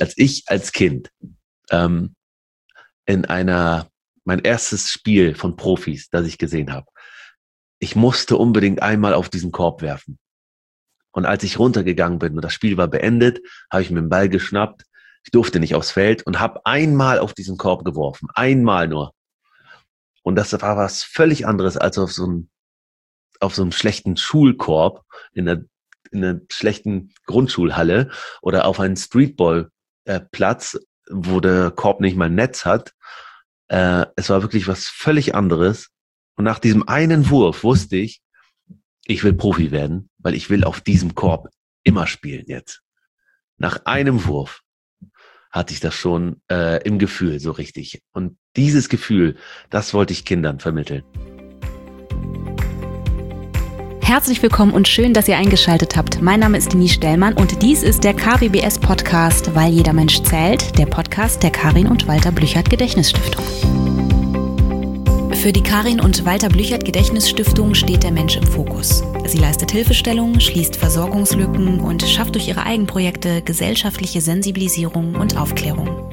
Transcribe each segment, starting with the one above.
als ich als Kind ähm, mein erstes Spiel von Profis, das ich gesehen habe, ich musste unbedingt einmal auf diesen Korb werfen. Und als ich runtergegangen bin und das Spiel war beendet, habe ich mir den Ball geschnappt. Ich durfte nicht aufs Feld und habe einmal auf diesen Korb geworfen. Einmal nur. Und das war was völlig anderes als auf so einem schlechten Schulkorb in einer schlechten Grundschulhalle oder auf einem Streetball-Platz, wo der Korb nicht mal ein Netz hat. Es war wirklich was völlig anderes. Und nach diesem einen Wurf wusste ich will Profi werden, weil ich will auf diesem Korb immer spielen jetzt. Nach einem Wurf hatte ich das schon im Gefühl so richtig. Und dieses Gefühl, das wollte ich Kindern vermitteln. Herzlich willkommen und schön, dass ihr eingeschaltet habt. Mein Name ist Denise Stellmann und dies ist der KWBS Podcast, weil jeder Mensch zählt, der Podcast der Karin und Walter Blüchert Gedächtnisstiftung. Für die Karin und Walter Blüchert Gedächtnisstiftung steht der Mensch im Fokus. Sie leistet Hilfestellung, schließt Versorgungslücken und schafft durch ihre Eigenprojekte gesellschaftliche Sensibilisierung und Aufklärung.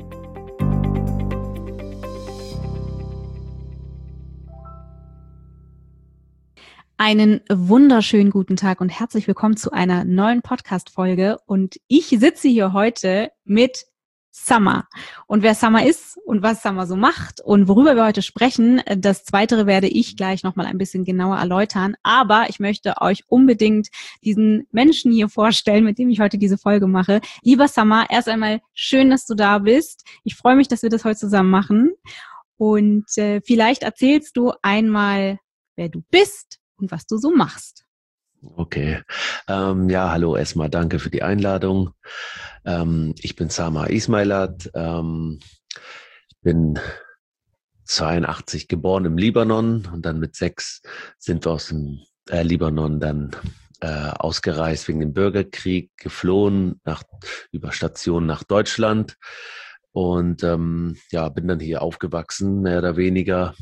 Einen wunderschönen guten Tag und herzlich willkommen zu einer neuen Podcast-Folge. Und ich sitze hier heute mit Summer. Und wer Summer ist und was Summer so macht und worüber wir heute sprechen, das Zweite werde ich gleich nochmal ein bisschen genauer erläutern. Aber ich möchte euch unbedingt diesen Menschen hier vorstellen, mit dem ich heute diese Folge mache. Lieber Summer, erst einmal schön, dass du da bist. Ich freue mich, dass wir das heute zusammen machen. Und vielleicht erzählst du einmal, wer du bist und was du so machst. Okay. Ja, hallo erstmal, danke für die Einladung. Ich bin Summer Ismailat. Ich bin 82 geboren im Libanon und dann mit 6 sind wir aus dem Libanon dann ausgereist wegen dem Bürgerkrieg, geflohen über Stationen nach Deutschland und ja, bin dann hier aufgewachsen, mehr oder weniger.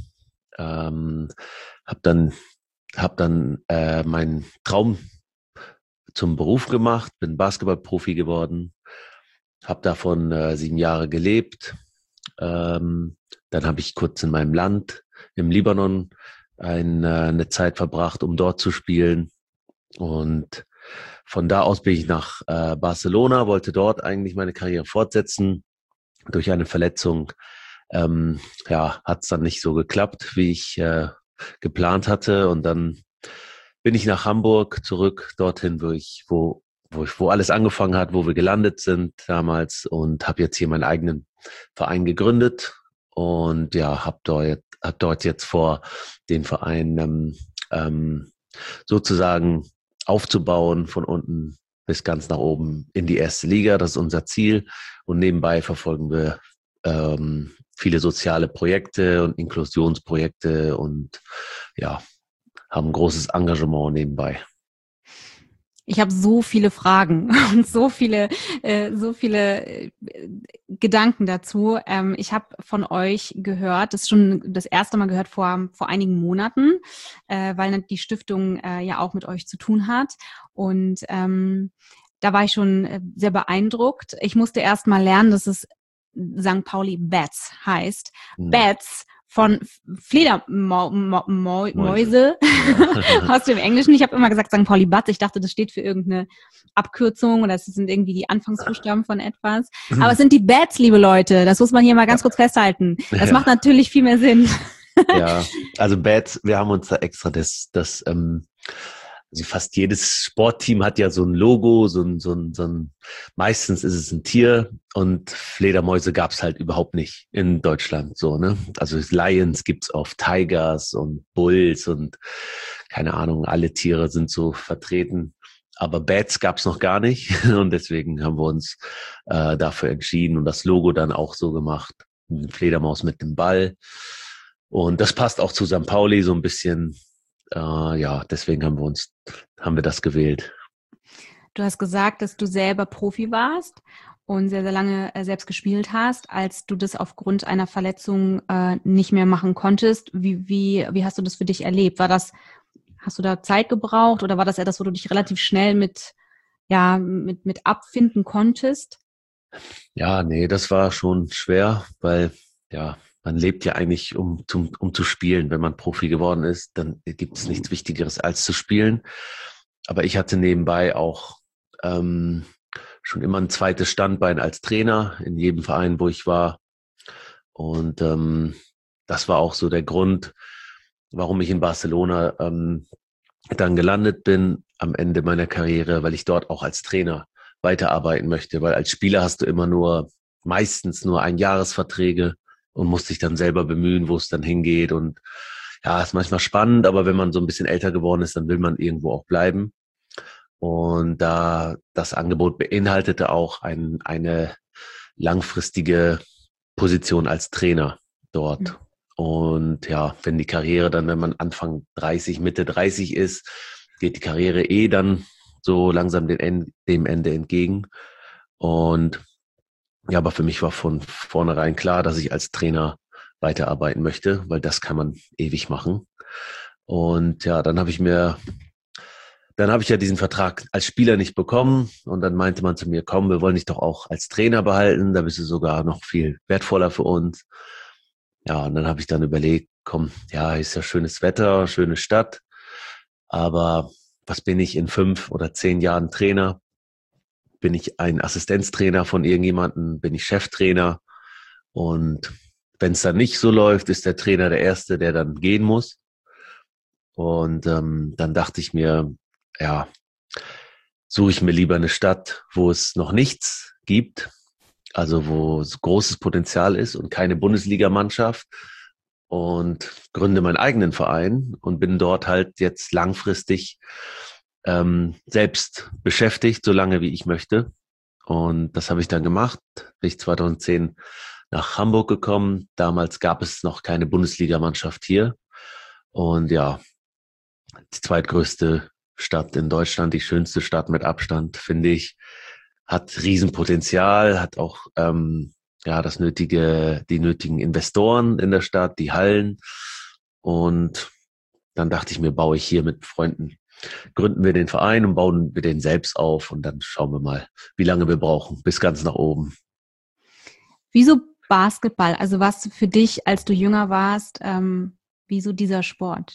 Hab dann meinen Traum zum Beruf gemacht, bin Basketballprofi geworden, habe davon 7 Jahre gelebt. Dann habe ich kurz in meinem Land, im Libanon, eine Zeit verbracht, um dort zu spielen. Und von da aus bin ich nach Barcelona, wollte dort eigentlich meine Karriere fortsetzen. Durch eine Verletzung hat es dann nicht so geklappt, wie ich geplant hatte, und dann bin ich nach Hamburg zurück, dorthin, wo alles angefangen hat, wo wir gelandet sind damals, und habe jetzt hier meinen eigenen Verein gegründet und ja, hab dort jetzt vor, den Verein sozusagen aufzubauen, von unten bis ganz nach oben in die erste Liga. Das ist unser Ziel, und nebenbei verfolgen wir viele soziale Projekte und Inklusionsprojekte und ja, haben ein großes Engagement nebenbei. Ich habe so viele Fragen und so viele Gedanken dazu. Ich habe von euch gehört, das schon das erste Mal gehört vor einigen Monaten, weil die Stiftung ja auch mit euch zu tun hat. Und da war ich schon sehr beeindruckt. Ich musste erst mal lernen, dass es St. Pauli Bats heißt. Bats von Fledermäuse aus dem Englischen. Ich habe immer gesagt St. Pauli Bats. Ich dachte, das steht für irgendeine Abkürzung oder es sind irgendwie die Anfangsbuchstaben von etwas. Aber es sind die Bats, liebe Leute. Das muss man hier mal ganz kurz festhalten. Das macht natürlich viel mehr Sinn. Ja, also Bats, wir haben uns da extra also fast jedes Sportteam hat ja so ein Logo, meistens ist es ein Tier, und Fledermäuse gab's halt überhaupt nicht in Deutschland, so, ne? Also Lions gibt's oft, Tigers und Bulls und keine Ahnung, alle Tiere sind so vertreten. Aber Bats gab's noch gar nicht, und deswegen haben wir uns dafür entschieden und das Logo dann auch so gemacht. Eine Fledermaus mit dem Ball. Und das passt auch zu St. Pauli so ein bisschen. Ja, deswegen haben wir das gewählt. Du hast gesagt, dass du selber Profi warst und sehr, sehr lange selbst gespielt hast. Als du das aufgrund einer Verletzung nicht mehr machen konntest, wie hast du das für dich erlebt? Hast du da Zeit gebraucht oder war das etwas, wo du dich relativ schnell mit abfinden konntest? Ja, nee, das war schon schwer, weil ja, man lebt ja eigentlich, um zu spielen. Wenn man Profi geworden ist, dann gibt es nichts Wichtigeres als zu spielen. Aber ich hatte nebenbei auch ähm, schon immer ein zweites Standbein als Trainer in jedem Verein, wo ich war. Und das war auch so der Grund, warum ich in Barcelona dann gelandet bin am Ende meiner Karriere, weil ich dort auch als Trainer weiterarbeiten möchte. Weil als Spieler hast du immer meistens nur Einjahresverträge und musst dich dann selber bemühen, wo es dann hingeht. Und ja, ist manchmal spannend, aber wenn man so ein bisschen älter geworden ist, dann will man irgendwo auch bleiben. Und da das Angebot beinhaltete auch eine langfristige Position als Trainer dort. Und ja, wenn die Karriere dann, wenn man Anfang 30, Mitte 30 ist, geht die Karriere dann so langsam dem Ende entgegen. Und ja, aber für mich war von vornherein klar, dass ich als Trainer weiterarbeiten möchte, weil das kann man ewig machen. Und ja, dann habe ich ja diesen Vertrag als Spieler nicht bekommen und dann meinte man zu mir, komm, wir wollen dich doch auch als Trainer behalten, da bist du sogar noch viel wertvoller für uns. Ja, und dann habe ich dann überlegt, komm, ja, ist ja schönes Wetter, schöne Stadt, aber was bin ich in 5 oder 10 Jahren Trainer? Bin ich ein Assistenztrainer von irgendjemandem? Bin ich Cheftrainer? Und wenn es dann nicht so läuft, ist der Trainer der Erste, der dann gehen muss. Und dann dachte ich mir, ja, suche ich mir lieber eine Stadt, wo es noch nichts gibt, also wo es großes Potenzial ist und keine Bundesligamannschaft und gründe meinen eigenen Verein und bin dort halt jetzt langfristig selbst beschäftigt, so lange wie ich möchte. Und das habe ich dann gemacht. Bin ich 2010 nach Hamburg gekommen. Damals gab es noch keine Bundesligamannschaft hier. Und ja, die zweitgrößte Stadt in Deutschland, die schönste Stadt mit Abstand, finde ich, hat Riesenpotenzial, hat auch ja die nötigen Investoren in der Stadt, die Hallen. Und dann dachte ich mir, baue ich hier mit Freunden, gründen wir den Verein und bauen wir den selbst auf und dann schauen wir mal, wie lange wir brauchen, bis ganz nach oben. Wieso Basketball? Also was für dich, als du jünger warst, wieso dieser Sport?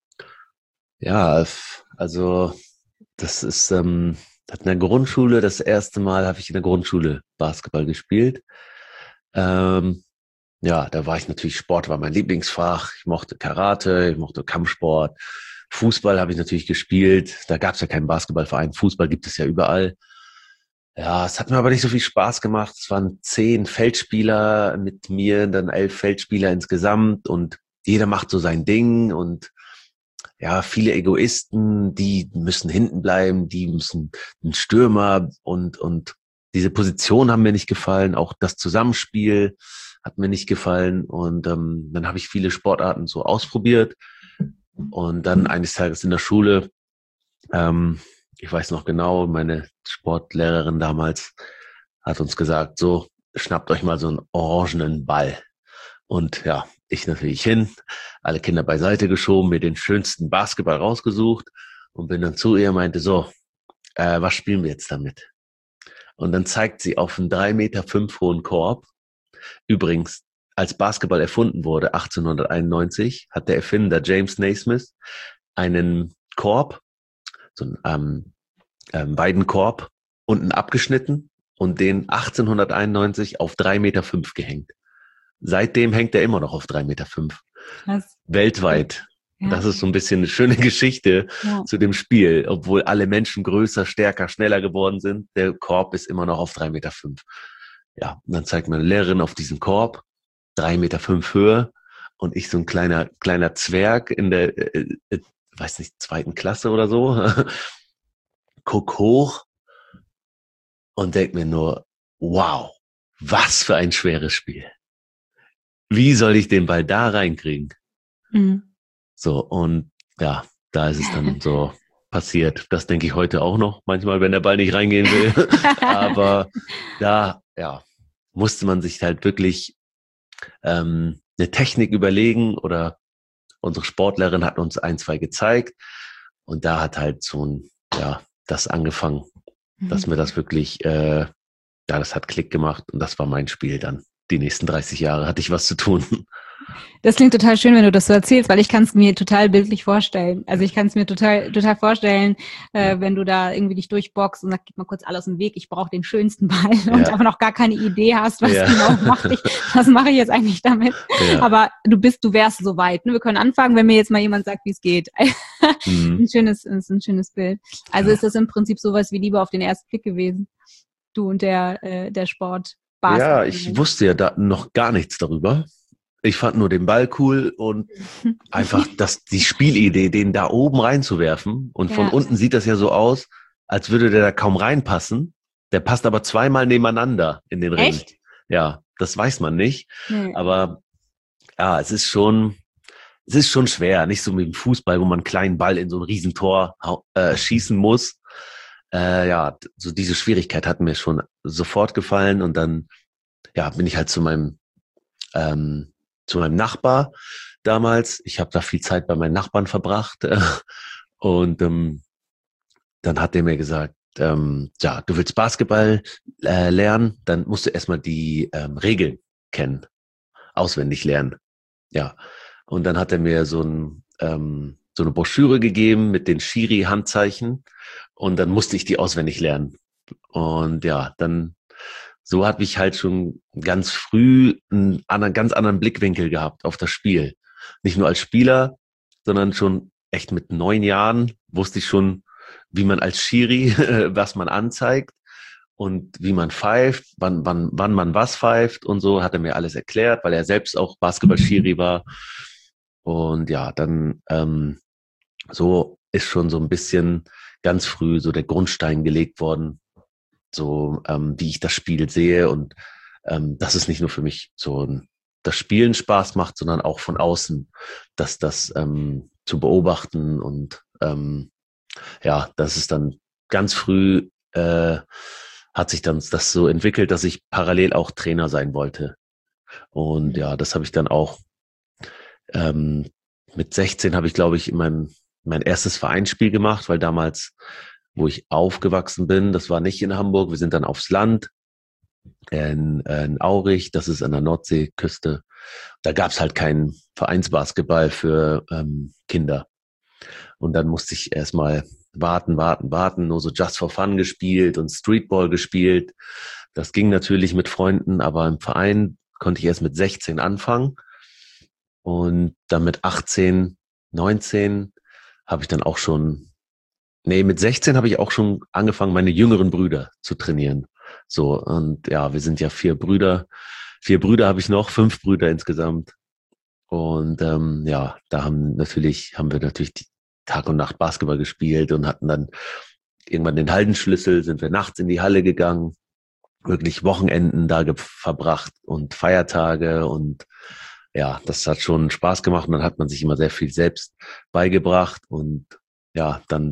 Ja, also das ist in der Grundschule, das erste Mal habe ich in der Grundschule Basketball gespielt. Ähm, ja, da war ich natürlich, Sport war mein Lieblingsfach. Ich mochte Karate, ich mochte Kampfsport. Fußball habe ich natürlich gespielt. Da gab es ja keinen Basketballverein. Fußball gibt es ja überall. Ja, es hat mir aber nicht so viel Spaß gemacht. Es waren 10 Feldspieler mit mir, dann 11 Feldspieler insgesamt und jeder macht so sein Ding und ja, viele Egoisten, die müssen hinten bleiben, die müssen ein Stürmer und diese Position haben mir nicht gefallen, auch das Zusammenspiel hat mir nicht gefallen und dann habe ich viele Sportarten so ausprobiert und dann eines Tages in der Schule, ich weiß noch genau, meine Sportlehrerin damals hat uns gesagt, so, schnappt euch mal so einen orangenen Ball. Und ja, ich natürlich hin, alle Kinder beiseite geschoben, mir den schönsten Basketball rausgesucht und bin dann zu ihr, meinte so, was spielen wir jetzt damit? Und dann zeigt sie auf einen 3,5 Meter hohen Korb. Übrigens, als Basketball erfunden wurde, 1891, hat der Erfinder James Naismith einen Korb, so einen Weidenkorb, unten abgeschnitten und den 1891 auf 3,5 Meter gehängt. Seitdem hängt er immer noch auf 3,5 Meter. Krass. Weltweit. Ja. Das ist so ein bisschen eine schöne Geschichte zu dem Spiel. Obwohl alle Menschen größer, stärker, schneller geworden sind, der Korb ist immer noch auf 3,5 Meter. Ja, und dann zeigt meine Lehrerin auf diesen Korb, 3,5 Meter Höhe und ich so ein kleiner Zwerg in der, weiß nicht, 2. Klasse oder so, guck hoch und denk mir nur, wow, was für ein schweres Spiel. Wie soll ich den Ball da reinkriegen? Mhm. So, und ja, da ist es dann so passiert. Das denke ich heute auch noch, manchmal, wenn der Ball nicht reingehen will. Aber da, ja, musste man sich halt wirklich eine Technik überlegen oder unsere Sportlerin hat uns 1, 2 gezeigt und da hat halt so ein, ja, das angefangen, dass mir das wirklich ja, das hat Klick gemacht und das war mein Spiel dann. Die nächsten 30 Jahre hatte ich was zu tun. Das klingt total schön, wenn du das so erzählst, weil ich kann es mir total bildlich vorstellen. Also ich kann es mir total vorstellen, wenn du da irgendwie dich durchboxst und sagst, gib mal kurz alles aus dem Weg, ich brauche den schönsten Ball und aber noch gar keine Idee hast, was genau was mache ich jetzt eigentlich damit. Ja. Aber du wärst so weit. Ne? Wir können anfangen, wenn mir jetzt mal jemand sagt, wie es geht. Ein schönes Bild. Also ist das im Prinzip sowas wie Liebe auf den ersten Blick gewesen. Du und der Sport. Ja, ich wusste ja da noch gar nichts darüber. Ich fand nur den Ball cool und einfach die Spielidee, den da oben reinzuwerfen. Und von unten sieht das ja so aus, als würde der da kaum reinpassen. Der passt aber zweimal nebeneinander in den Ring. Echt? Ja, das weiß man nicht. Nee. Aber ja, es ist schon schwer. Nicht so wie im Fußball, wo man einen kleinen Ball in so ein Riesentor schießen muss. Ja, so diese Schwierigkeit hat mir schon sofort gefallen. Und dann bin ich halt zu meinem Nachbar damals. Ich habe da viel Zeit bei meinen Nachbarn verbracht. Und dann hat er mir gesagt, du willst Basketball lernen, dann musst du erstmal die Regeln kennen, auswendig lernen. Ja. Und dann hat er mir so eine Broschüre gegeben mit den Schiri-Handzeichen und dann musste ich die auswendig lernen. Und ja, so habe ich halt schon ganz früh einen ganz anderen Blickwinkel gehabt auf das Spiel. Nicht nur als Spieler, sondern schon echt mit 9 Jahren wusste ich schon, wie man als Schiri, was man anzeigt und wie man pfeift, wann man was pfeift und so, hat er mir alles erklärt, weil er selbst auch Basketball-Schiri war. Und ja, dann so ist schon so ein bisschen ganz früh so der Grundstein gelegt worden, so wie ich das Spiel sehe und dass es nicht nur für mich so das Spielen Spaß macht, sondern auch von außen, dass das zu beobachten und dass es dann ganz früh hat sich dann das so entwickelt, dass ich parallel auch Trainer sein wollte. Und ja, das habe ich dann auch mit 16 habe ich, glaube ich, mein erstes Vereinsspiel gemacht, weil damals, wo ich aufgewachsen bin, das war nicht in Hamburg, wir sind dann aufs Land in Aurich, das ist an der Nordseeküste. Da gab es halt keinen Vereinsbasketball für Kinder. Und dann musste ich erstmal warten, nur so just for fun gespielt und Streetball gespielt. Das ging natürlich mit Freunden, aber im Verein konnte ich erst mit 16 anfangen. Und dann mit 18, 19 habe ich dann auch mit 16 habe ich auch schon angefangen, meine jüngeren Brüder zu trainieren. So, und ja, wir sind ja 4 Brüder. 4 Brüder habe ich noch, 5 Brüder insgesamt. Und da haben wir natürlich Tag und Nacht Basketball gespielt und hatten dann irgendwann den Hallenschlüssel, sind wir nachts in die Halle gegangen, wirklich Wochenenden da verbracht und Feiertage und ja, das hat schon Spaß gemacht und dann hat man sich immer sehr viel selbst beigebracht und ja, dann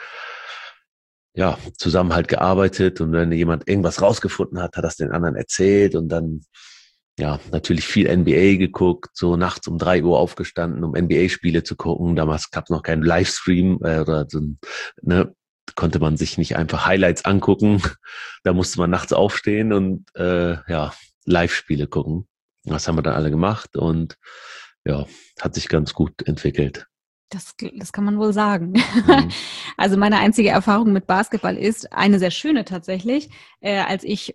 zusammen halt gearbeitet und wenn jemand irgendwas rausgefunden hat, hat das den anderen erzählt und dann natürlich viel NBA geguckt, so nachts um 3 Uhr aufgestanden, um NBA-Spiele zu gucken. Damals gab es noch keinen Livestream oder so, konnte man sich nicht einfach Highlights angucken. Da musste man nachts aufstehen und Live-Spiele gucken. Das haben wir dann alle gemacht und ja, hat sich ganz gut entwickelt. Das kann man wohl sagen. Mhm. Also meine einzige Erfahrung mit Basketball ist eine sehr schöne tatsächlich. Als ich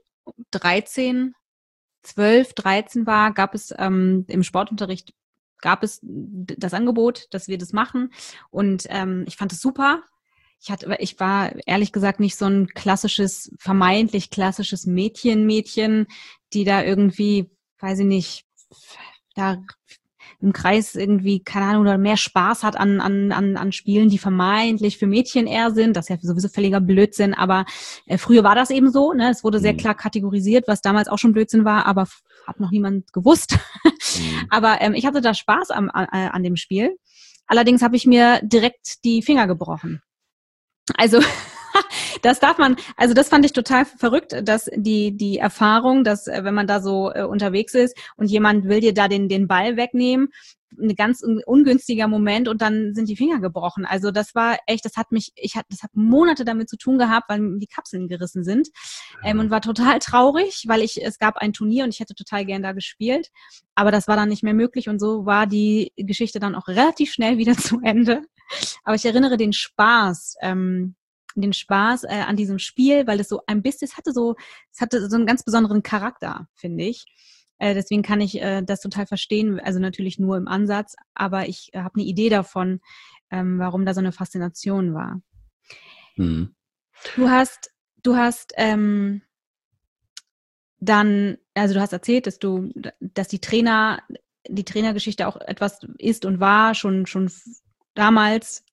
12, 13 war, gab es im Sportunterricht das Angebot, dass wir das machen und ich fand es super. Ich war ehrlich gesagt nicht so ein vermeintlich klassisches Mädchen, die da irgendwie, weiß ich nicht, da im Kreis irgendwie, keine Ahnung, oder mehr Spaß hat an Spielen, die vermeintlich für Mädchen eher sind. Das ist ja sowieso völliger Blödsinn, aber früher war das eben so, ne? Es wurde sehr klar kategorisiert, was damals auch schon Blödsinn war, aber hat noch niemand gewusst. Aber ich hatte da Spaß an dem Spiel. Allerdings habe ich mir direkt die Finger gebrochen. Also das fand ich total verrückt, dass die Erfahrung, dass wenn man da so unterwegs ist und jemand will dir da den Ball wegnehmen, ein ganz ungünstiger Moment und dann sind die Finger gebrochen. Also das war echt, das hat Monate damit zu tun gehabt, weil die Kapseln gerissen sind und war total traurig, weil es gab ein Turnier und ich hätte total gern da gespielt, aber das war dann nicht mehr möglich und so war die Geschichte dann auch relativ schnell wieder zu Ende. Aber ich erinnere den Spaß an diesem Spiel, weil es so ein bisschen, es hatte so einen ganz besonderen Charakter, finde ich. Deswegen kann ich das total verstehen, also natürlich nur im Ansatz, aber ich habe eine Idee davon, warum da so eine Faszination war. Mhm. Du hast dann, also du hast erzählt, dass die Trainergeschichte auch etwas ist und war, schon damals,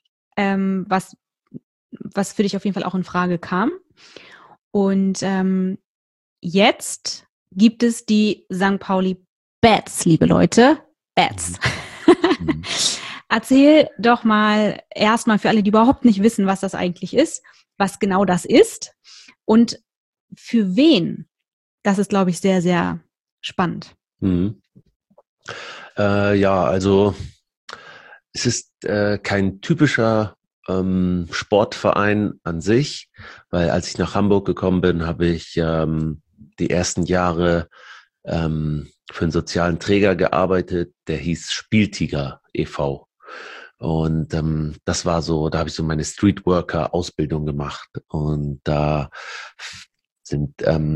was für dich auf jeden Fall auch in Frage kam. Und jetzt gibt es die St. Pauli Bats, liebe Leute. Bats. Mhm. Erzähl doch mal erstmal für alle, die überhaupt nicht wissen, was das eigentlich ist, was genau das ist und für wen. Das ist, glaube ich, sehr, sehr spannend. Mhm. Ja, also es ist kein typischer Sportverein an sich, weil als ich nach Hamburg gekommen bin, habe ich die ersten Jahre für einen sozialen Träger gearbeitet, der hieß Spieltiger e.V. Und das war so, da habe ich so meine Streetworker-Ausbildung gemacht. Und da sind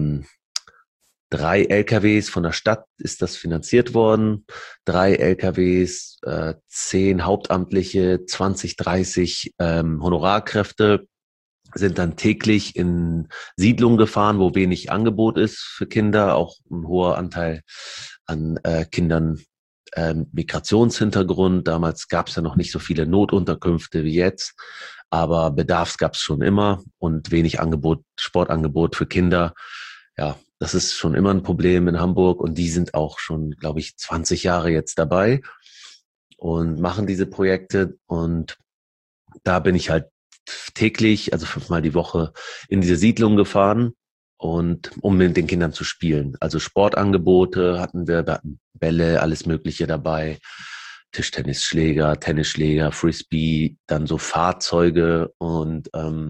3 LKWs von der Stadt ist das finanziert worden. 3 LKWs, 10 Hauptamtliche, 20, 30 Honorarkräfte sind dann täglich in Siedlungen gefahren, wo wenig Angebot ist für Kinder, auch ein hoher Anteil an Kindern Migrationshintergrund. Damals gab es ja noch nicht so viele Notunterkünfte wie jetzt, aber Bedarfs gab es schon immer und wenig Angebot, Sportangebot für Kinder. Ja, das ist schon immer ein Problem in Hamburg und die sind auch schon, glaube ich, 20 Jahre jetzt dabei und machen diese Projekte und da bin ich halt täglich, also 5-mal die Woche in diese Siedlung gefahren und um mit den Kindern zu spielen. Also Sportangebote hatten wir, hatten Bälle, alles Mögliche dabei, Tischtennisschläger, Tennisschläger, Frisbee, dann so Fahrzeuge und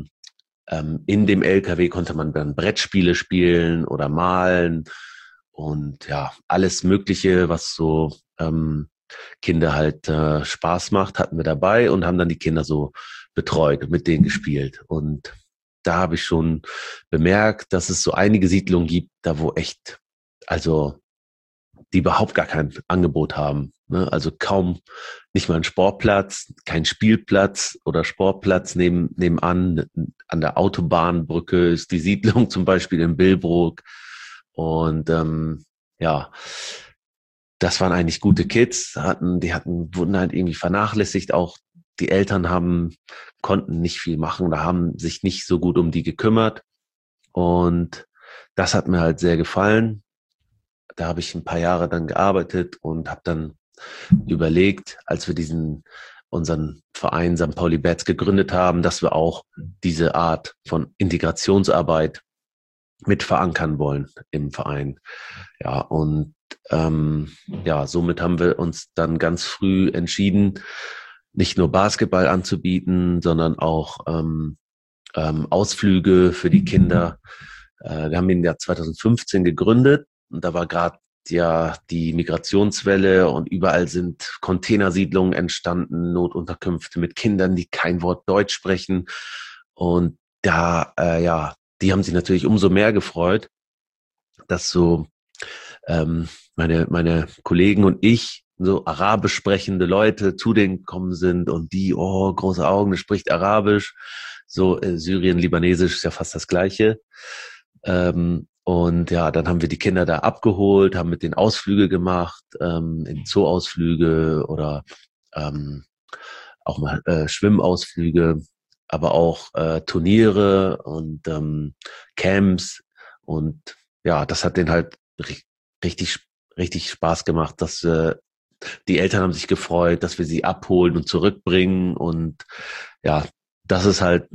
in dem LKW konnte man dann Brettspiele spielen oder malen und ja, alles Mögliche, was so Kinder halt Spaß macht, hatten wir dabei und haben dann die Kinder so betreut, mit denen gespielt. Und da habe ich schon bemerkt, dass es so einige Siedlungen gibt, da wo echt, also die überhaupt gar kein Angebot haben. Ne? Also kaum, nicht mal ein Sportplatz, kein Spielplatz oder Sportplatz nebenan. An der Autobahnbrücke ist die Siedlung zum Beispiel in Billbrook. Und ja, das waren eigentlich gute Kids, wurden halt irgendwie vernachlässigt. Auch die Eltern konnten nicht viel machen oder haben sich nicht so gut um die gekümmert. Und das hat mir halt sehr gefallen. Da habe ich ein paar Jahre dann gearbeitet und habe dann überlegt, als wir unseren Verein St. Pauli Bats gegründet haben, dass wir auch diese Art von Integrationsarbeit mit verankern wollen im Verein. Ja, und ja, somit haben wir uns dann ganz früh entschieden, nicht nur Basketball anzubieten, sondern auch Ausflüge für die Kinder. Wir haben ihn ja 2015 gegründet und da war gerade ja die Migrationswelle und überall sind Containersiedlungen entstanden, Notunterkünfte mit Kindern, die kein Wort Deutsch sprechen. Und da, ja, die haben sich natürlich umso mehr gefreut, dass so meine Kollegen und ich, so arabisch sprechende Leute zu denen gekommen sind und die, oh, große Augen, das spricht Arabisch. So Syrien, Libanesisch ist ja fast das Gleiche. Und ja, dann haben wir die Kinder da abgeholt, haben mit denen Ausflüge gemacht, in Zoo-Ausflüge oder auch mal Schwimmausflüge, aber auch Turniere und Camps. Und ja, das hat denen halt richtig, richtig Spaß gemacht, dass die Eltern haben sich gefreut, dass wir sie abholen und zurückbringen. Und ja, das ist halt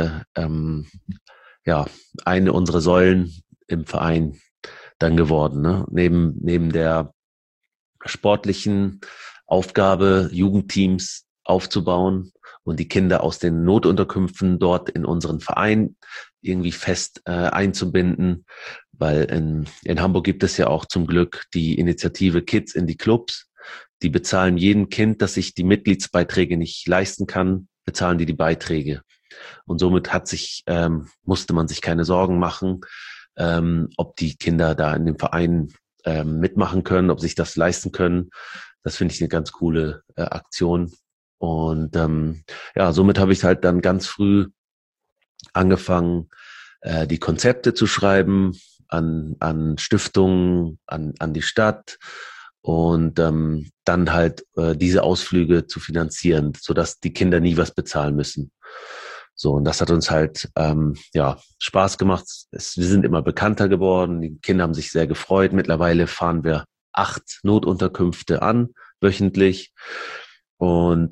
eine unserer Säulen im Verein dann geworden. Ne? Neben der sportlichen Aufgabe, Jugendteams aufzubauen und die Kinder aus den Notunterkünften dort in unseren Verein irgendwie fest einzubinden, weil in Hamburg gibt es ja auch zum Glück die Initiative Kids in die Clubs. Die bezahlen jedem Kind, das sich die Mitgliedsbeiträge nicht leisten kann, bezahlen die Beiträge. Und somit musste man sich keine Sorgen machen, ob die Kinder da in dem Verein mitmachen können, ob sich das leisten können. Das finde ich eine ganz coole Aktion. Und somit habe ich halt dann ganz früh angefangen, die Konzepte zu schreiben an Stiftungen, an die Stadt und dann halt diese Ausflüge zu finanzieren, sodass die Kinder nie was bezahlen müssen. So, und das hat uns halt Spaß gemacht. Wir sind immer bekannter geworden. Die Kinder haben sich sehr gefreut. Mittlerweile fahren wir 8 Notunterkünfte an, wöchentlich. Und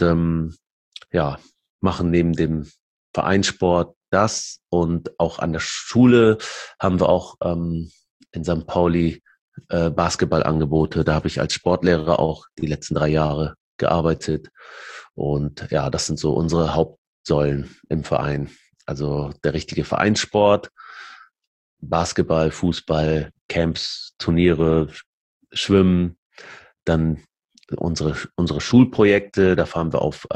machen neben dem Vereinssport das. Und auch an der Schule haben wir auch in St. Pauli Basketballangebote. Da habe ich als Sportlehrer auch die letzten 3 Jahre gearbeitet. Und ja, das sind so unsere Hauptsäulen im Verein. Also der richtige Vereinssport, Basketball, Fußball, Camps, Turniere, Schwimmen, dann unsere Schulprojekte, da fahren wir auf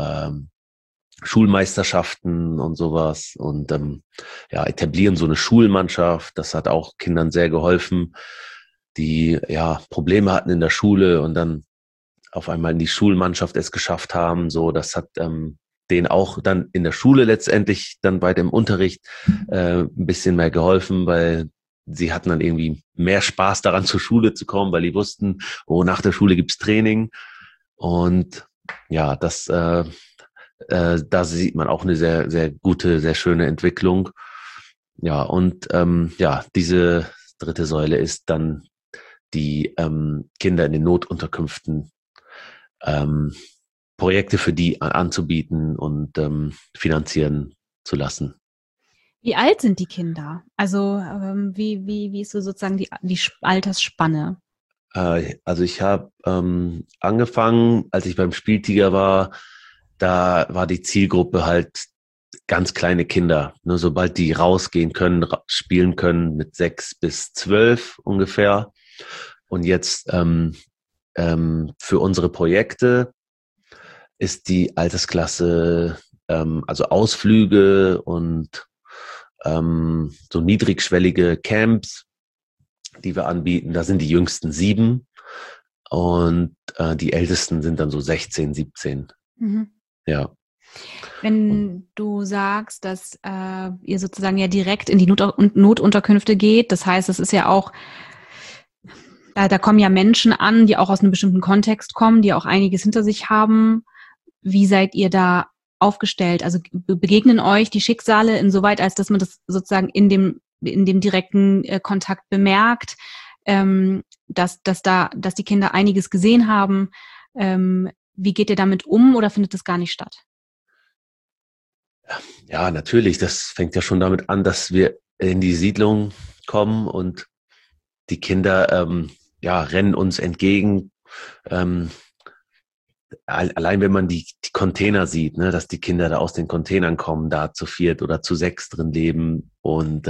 Schulmeisterschaften und sowas und etablieren so eine Schulmannschaft. Das hat auch Kindern sehr geholfen, die Probleme hatten in der Schule und dann auf einmal in die Schulmannschaft es geschafft haben. So, das hat denen auch dann in der Schule letztendlich dann bei dem Unterricht ein bisschen mehr geholfen, weil sie hatten dann irgendwie mehr Spaß daran, zur Schule zu kommen, weil die wussten, nach der Schule gibt's Training. Und ja, da sieht man auch eine sehr, sehr gute, sehr schöne Entwicklung. Ja, und diese dritte Säule ist dann die Kinder in den Notunterkünften, Projekte für die anzubieten und finanzieren zu lassen. Wie alt sind die Kinder? Also wie ist so sozusagen die Altersspanne? Also ich habe angefangen, als ich beim Spieltiger war, da war die Zielgruppe halt ganz kleine Kinder. Nur sobald die rausgehen können, spielen können mit 6 bis 12 ungefähr. Und jetzt für unsere Projekte ist die Altersklasse, also Ausflüge und so niedrigschwellige Camps, die wir anbieten. Da sind die jüngsten 7 und die ältesten sind dann so 16, 17. Mhm. Ja. Wenn du sagst, dass ihr sozusagen ja direkt in die Notunterkünfte geht, das heißt, es ist ja auch, da kommen ja Menschen an, die auch aus einem bestimmten Kontext kommen, die auch einiges hinter sich haben. Wie seid ihr da aufgestellt? Also begegnen euch die Schicksale insoweit, als dass man das sozusagen in dem direkten Kontakt bemerkt, dass die Kinder einiges gesehen haben? Wie geht ihr damit um oder findet das gar nicht statt? Ja, natürlich. Das fängt ja schon damit an, dass wir in die Siedlung kommen und die Kinder rennen uns entgegen. Allein wenn man die Container sieht, ne, dass die Kinder da aus den Containern kommen, da zu 4 oder zu 6 drin leben und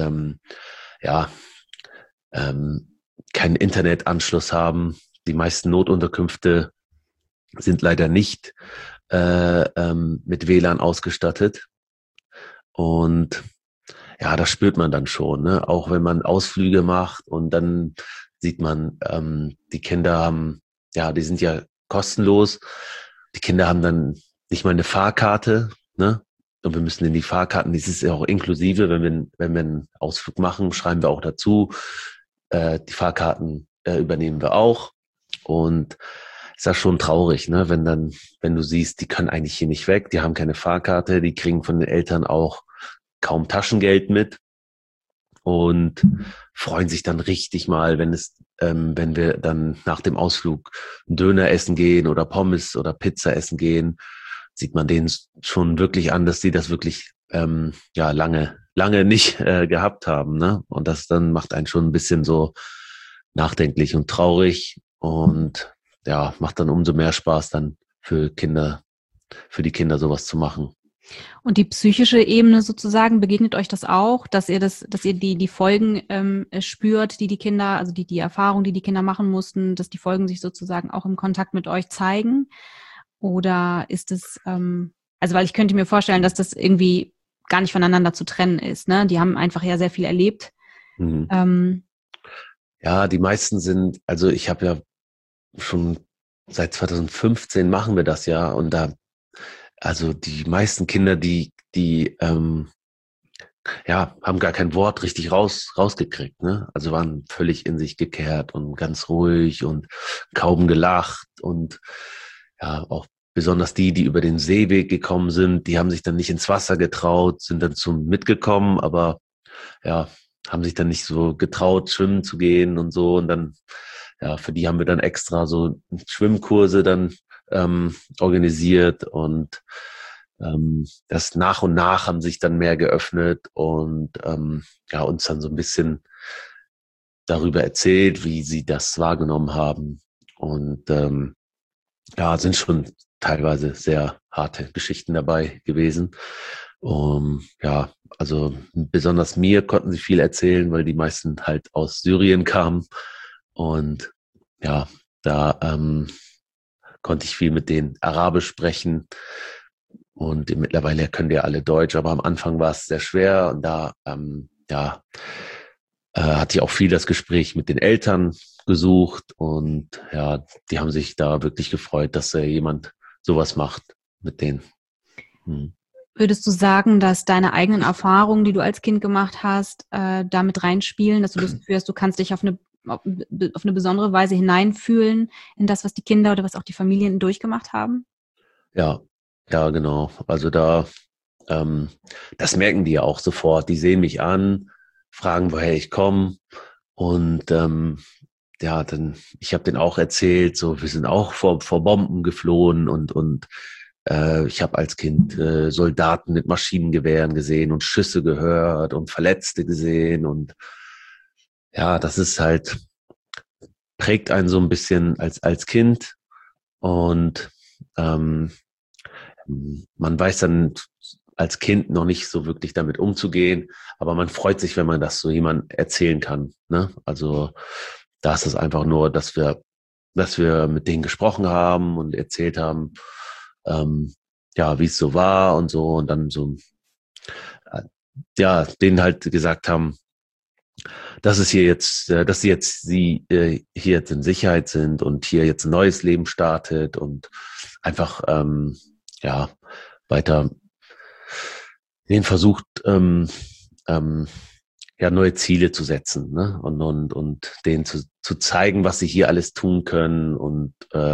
keinen Internetanschluss haben. Die meisten Notunterkünfte sind leider nicht mit WLAN ausgestattet. Und ja, das spürt man dann schon, ne? Auch wenn man Ausflüge macht und dann sieht man, die Kinder haben, die sind ja kostenlos. Die Kinder haben dann nicht mal eine Fahrkarte, ne? Und wir müssen in die Fahrkarten, das ist ja auch inklusive, wenn wir einen Ausflug machen, schreiben wir auch dazu. Die Fahrkarten übernehmen wir auch. Und ist das schon traurig, ne? Wenn du siehst, die können eigentlich hier nicht weg, die haben keine Fahrkarte, die kriegen von den Eltern auch kaum Taschengeld mit und freuen sich dann richtig mal, wenn wir dann nach dem Ausflug einen Döner essen gehen oder Pommes oder Pizza essen gehen, sieht man denen schon wirklich an, dass die das wirklich lange nicht gehabt haben, ne? Und das dann macht einen schon ein bisschen so nachdenklich und traurig und ja, macht dann umso mehr Spaß dann für die Kinder sowas zu machen. Und die psychische Ebene sozusagen, begegnet euch das auch, dass ihr die Folgen spürt, die Kinder, also die Erfahrung, die Kinder machen mussten, dass die Folgen sich sozusagen auch im Kontakt mit euch zeigen? Oder ist es, also weil ich könnte mir vorstellen, dass das irgendwie gar nicht voneinander zu trennen ist, ne? Die haben einfach ja sehr viel erlebt. Mhm. Ja, die meisten sind, also ich habe ja schon seit 2015 machen wir das ja und also die meisten Kinder, die ja, haben gar kein Wort richtig rausgekriegt, ne? Also waren völlig in sich gekehrt und ganz ruhig und kaum gelacht und ja, auch besonders die über den Seeweg gekommen sind, die haben sich dann nicht ins Wasser getraut, sind dann zum mitgekommen, aber ja, haben sich dann nicht so getraut, schwimmen zu gehen und so und dann, ja, für die haben wir dann extra so Schwimmkurse dann organisiert und das nach und nach haben sich dann mehr geöffnet und ja, uns dann so ein bisschen darüber erzählt, wie sie das wahrgenommen haben. Und ja, sind schon teilweise sehr harte Geschichten dabei gewesen. Ja, also besonders mir konnten sie viel erzählen, weil die meisten halt aus Syrien kamen. Und ja, da konnte ich viel mit denen Arabisch sprechen. Und mittlerweile können die ja alle Deutsch, aber am Anfang war es sehr schwer und da ja, hatte ich auch viel das Gespräch mit den Eltern gesucht und ja, die haben sich da wirklich gefreut, dass jemand sowas macht mit denen. Hm. Würdest du sagen, dass deine eigenen Erfahrungen, die du als Kind gemacht hast, damit reinspielen, dass du das Gefühl hast, du kannst dich auf eine besondere Weise hineinfühlen in das, was die Kinder oder was auch die Familien durchgemacht haben? Ja, ja, genau. Also ähm, das merken die ja auch sofort. Die sehen mich an, fragen, woher ich komme und ja, ich habe denen auch erzählt, so wir sind auch vor Bomben geflohen und ich habe als Kind Soldaten mit Maschinengewehren gesehen und Schüsse gehört und Verletzte gesehen und ja, das ist halt, prägt einen so ein bisschen als Kind und ähm, man weiß dann als Kind noch nicht so wirklich damit umzugehen, aber man freut sich, wenn man das so jemandem erzählen kann. Ne? Also da ist es einfach nur, dass wir mit denen gesprochen haben und erzählt haben, ja, wie es so war und so und dann so, äh, ja, denen halt gesagt haben, dass es hier jetzt, dass sie hier jetzt in Sicherheit sind und hier jetzt ein neues Leben startet und einfach, ja, weiter den versucht, ähm, ja, neue Ziele zu setzen, ne? Und denen zu zeigen, was sie hier alles tun können und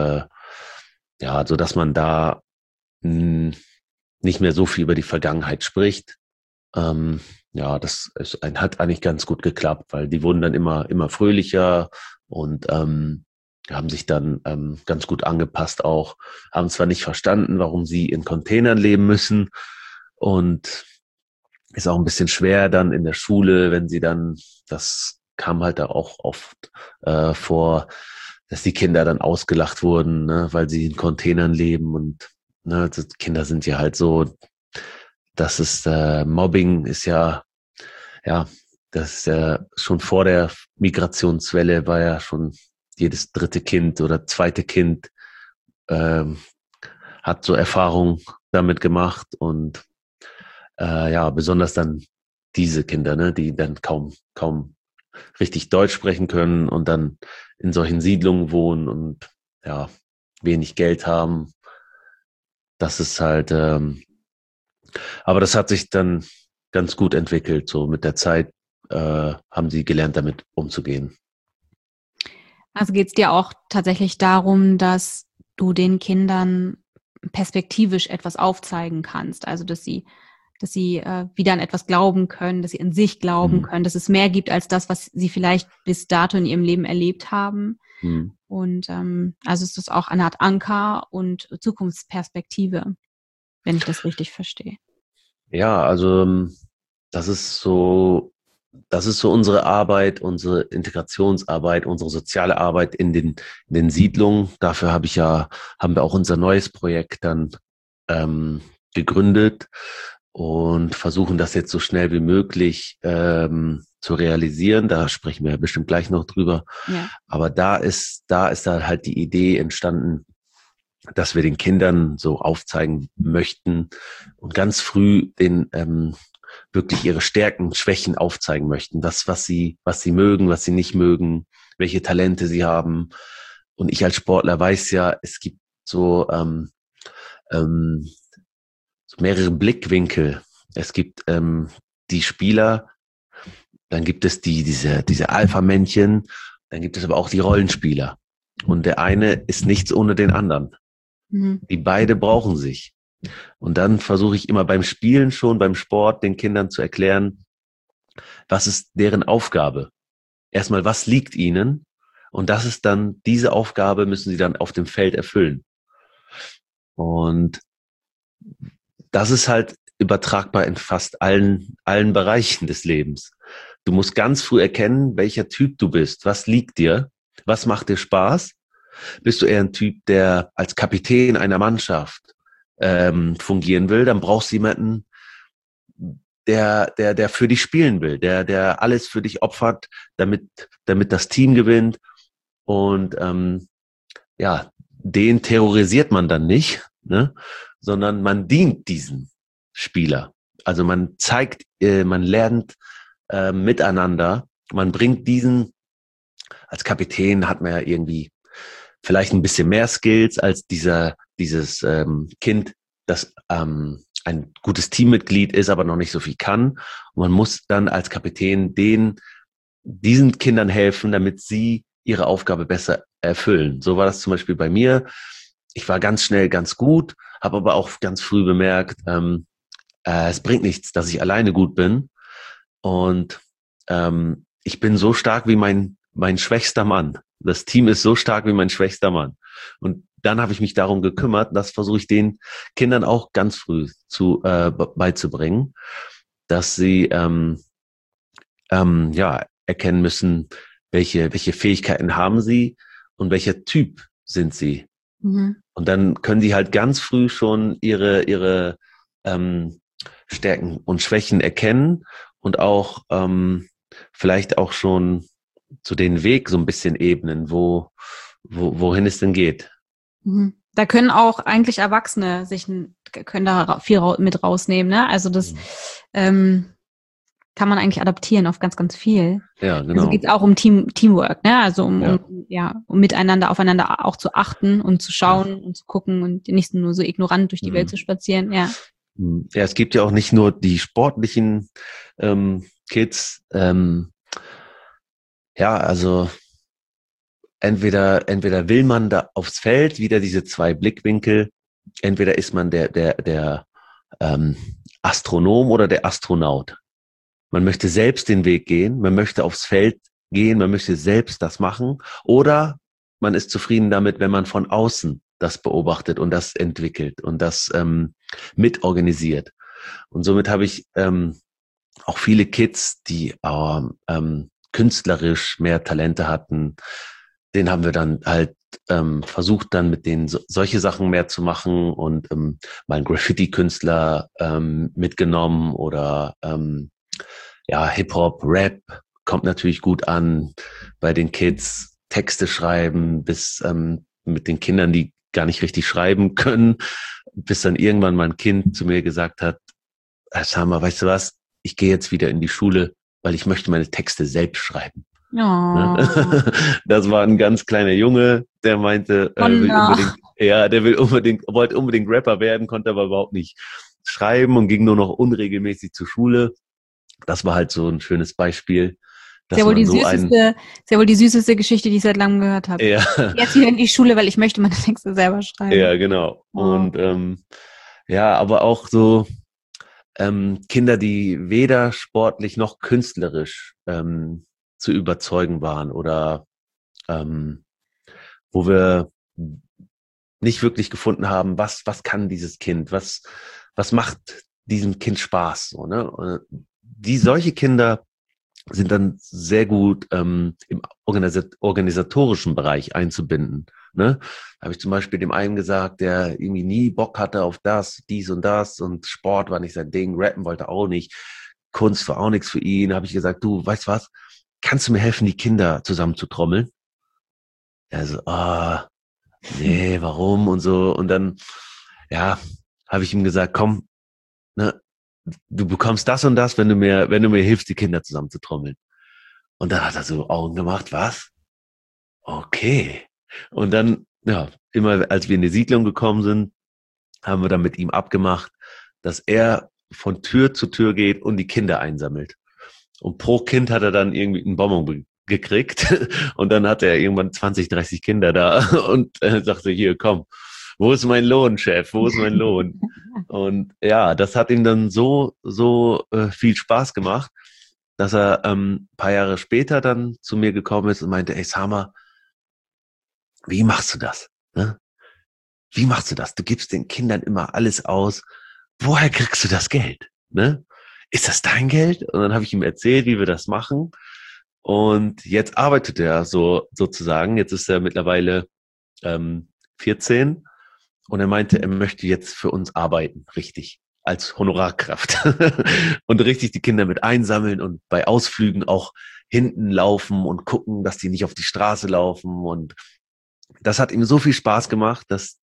ja, so dass man da mh, nicht mehr so viel über die Vergangenheit spricht. Ja, hat eigentlich ganz gut geklappt, weil die wurden dann immer fröhlicher und haben sich dann ganz gut angepasst auch, haben zwar nicht verstanden, warum sie in Containern leben müssen und ist auch ein bisschen schwer dann in der Schule, wenn sie dann, das kam halt da auch oft vor, dass die Kinder dann ausgelacht wurden, ne, weil sie in Containern leben und ne, die Kinder sind ja halt so, das ist Mobbing ist ja, das ist ja schon vor der Migrationswelle war ja schon jedes dritte Kind oder zweite Kind ähm, hat so Erfahrung damit gemacht und ja, besonders dann diese Kinder, ne, die dann kaum richtig Deutsch sprechen können und dann in solchen Siedlungen wohnen und ja, wenig Geld haben. Das ist halt, aber das hat sich dann ganz gut entwickelt. So mit der Zeit haben sie gelernt, damit umzugehen. Also geht es dir auch tatsächlich darum, dass du den Kindern perspektivisch etwas aufzeigen kannst, also dass sie wieder an etwas glauben können, dass sie an sich glauben können, dass es mehr gibt als das, was sie vielleicht bis dato in ihrem Leben erlebt haben. Und also ist das auch eine Art Anker und Zukunftsperspektive, wenn ich das richtig verstehe. Ja, also das ist so das ist so unsere Arbeit, unsere Integrationsarbeit, unsere soziale Arbeit in den Siedlungen. Dafür haben wir auch unser neues Projekt dann gegründet und versuchen das jetzt so schnell wie möglich zu realisieren. Da sprechen wir bestimmt gleich noch drüber. Ja. Aber da ist da halt die Idee entstanden, dass wir den Kindern so aufzeigen möchten und ganz früh den wirklich ihre Stärken, Schwächen aufzeigen möchten, was sie mögen, was sie nicht mögen, welche Talente sie haben. Und ich als Sportler weiß ja, es gibt so so mehrere Blickwinkel. Es gibt die Spieler, dann gibt es diese Alpha-Männchen, dann gibt es aber auch die Rollenspieler. Und der eine ist nichts ohne den anderen. Mhm. Die beide brauchen sich. Und dann versuche ich immer beim Spielen schon, beim Sport, den Kindern zu erklären, was ist deren Aufgabe? Erstmal, was liegt ihnen? Und das ist dann, diese Aufgabe müssen sie dann auf dem Feld erfüllen. Und das ist halt übertragbar in fast allen Bereichen des Lebens. Du musst ganz früh erkennen, welcher Typ du bist. Was liegt dir? Was macht dir Spaß? Bist du eher ein Typ, der als Kapitän einer Mannschaft fungieren will? Dann brauchst du jemanden, der für dich spielen will, der alles für dich opfert, damit das Team gewinnt. Und ja, den terrorisiert man dann nicht, ne? Sondern man dient diesem Spieler. Also man zeigt, man lernt miteinander. Man bringt diesen, als Kapitän hat man ja irgendwie vielleicht ein bisschen mehr Skills als dieses Kind, das ein gutes Teammitglied ist, aber noch nicht so viel kann. Und man muss dann als Kapitän diesen Kindern helfen, damit sie ihre Aufgabe besser erfüllen. So war das zum Beispiel bei mir. Ich war ganz schnell ganz gut, habe aber auch ganz früh bemerkt, es bringt nichts, dass ich alleine gut bin. Und ich bin so stark wie mein schwächster Mann. Das Team ist so stark wie mein schwächster Mann. Und dann habe ich mich darum gekümmert, das versuche ich den Kindern auch ganz früh beizubringen, dass sie ja, erkennen müssen, welche Fähigkeiten haben sie und welcher Typ sind sie. Mhm. Und dann können die halt ganz früh schon ihre Stärken und Schwächen erkennen und auch vielleicht auch schon zu den Weg so ein bisschen ebnen, wohin es denn geht. Mhm. Da können auch eigentlich Erwachsene können da viel mit rausnehmen, ne? Also das kann man eigentlich adaptieren auf ganz, ganz viel. Ja, Also genau. geht es auch um Teamwork, ne? Also um miteinander aufeinander auch zu achten und zu schauen und zu gucken und nicht nur so ignorant durch die Welt zu spazieren, ja. Ja, es gibt ja auch nicht nur die sportlichen Kids. Ja, also entweder will man da aufs Feld, wieder diese zwei Blickwinkel, entweder ist man der Astronom oder der Astronaut. Man möchte selbst den Weg gehen, man möchte aufs Feld gehen, man möchte selbst das machen, oder man ist zufrieden damit, wenn man von außen das beobachtet und das entwickelt und das mitorganisiert. Und somit habe ich auch viele Kids, die künstlerisch mehr Talente hatten, den haben wir dann halt versucht, dann mit denen solche Sachen mehr zu machen und mal einen Graffiti-Künstler mitgenommen oder ja, Hip-Hop, Rap kommt natürlich gut an bei den Kids, Texte schreiben, bis mit den Kindern, die gar nicht richtig schreiben können, bis dann irgendwann mein Kind zu mir gesagt hat, Sama, weißt du was, ich gehe jetzt wieder in die Schule, weil ich möchte meine Texte selbst schreiben. Oh. Das war ein ganz kleiner Junge, der meinte, wollte unbedingt Rapper werden, konnte aber überhaupt nicht schreiben und ging nur noch unregelmäßig zur Schule. Das war halt so ein schönes Beispiel. Ist ja wohl die süßeste Geschichte, die ich seit langem gehört habe. Ja. Jetzt wieder in die Schule, weil ich möchte meine Texte selber schreiben. Ja, genau. Oh. Und ja, aber auch so Kinder, die weder sportlich noch künstlerisch zu überzeugen waren oder wo wir nicht wirklich gefunden haben, was kann dieses Kind, was macht diesem Kind Spaß, so, ne? Solche Kinder sind dann sehr gut im organisatorischen Bereich einzubinden. Ne? Da habe ich zum Beispiel dem einen gesagt, der irgendwie nie Bock hatte auf das, dies und das und Sport war nicht sein Ding, Rappen wollte auch nicht, Kunst war auch nichts für ihn. Da habe ich gesagt, du, weißt was, kannst du mir helfen, die Kinder zusammenzutrommeln? Er so, nee, warum und so. Und dann, ja, habe ich ihm gesagt, komm, ne, du bekommst das und das, wenn du mir hilfst, die Kinder zusammenzutrommeln. Und dann hat er so Augen gemacht, was? Okay. Und dann, ja, immer als wir in die Siedlung gekommen sind, haben wir dann mit ihm abgemacht, dass er von Tür zu Tür geht und die Kinder einsammelt. Und pro Kind hat er dann irgendwie einen Bonbon gekriegt. Und dann hatte er irgendwann 20, 30 Kinder da und sagte, hier, komm, wo ist mein Lohn, Chef? Wo ist mein Lohn? Und ja, das hat ihm dann so viel Spaß gemacht, dass er paar Jahre später dann zu mir gekommen ist und meinte, ey Sama, wie machst du das? Ne? Wie machst du das? Du gibst den Kindern immer alles aus. Woher kriegst du das Geld? Ne? Ist das dein Geld? Und dann habe ich ihm erzählt, wie wir das machen. Und jetzt arbeitet er so sozusagen. Jetzt ist er mittlerweile 14 und er meinte, er möchte jetzt für uns arbeiten, richtig, als Honorarkraft und richtig die Kinder mit einsammeln und bei Ausflügen auch hinten laufen und gucken, dass die nicht auf die Straße laufen. Und das hat ihm so viel Spaß gemacht, dass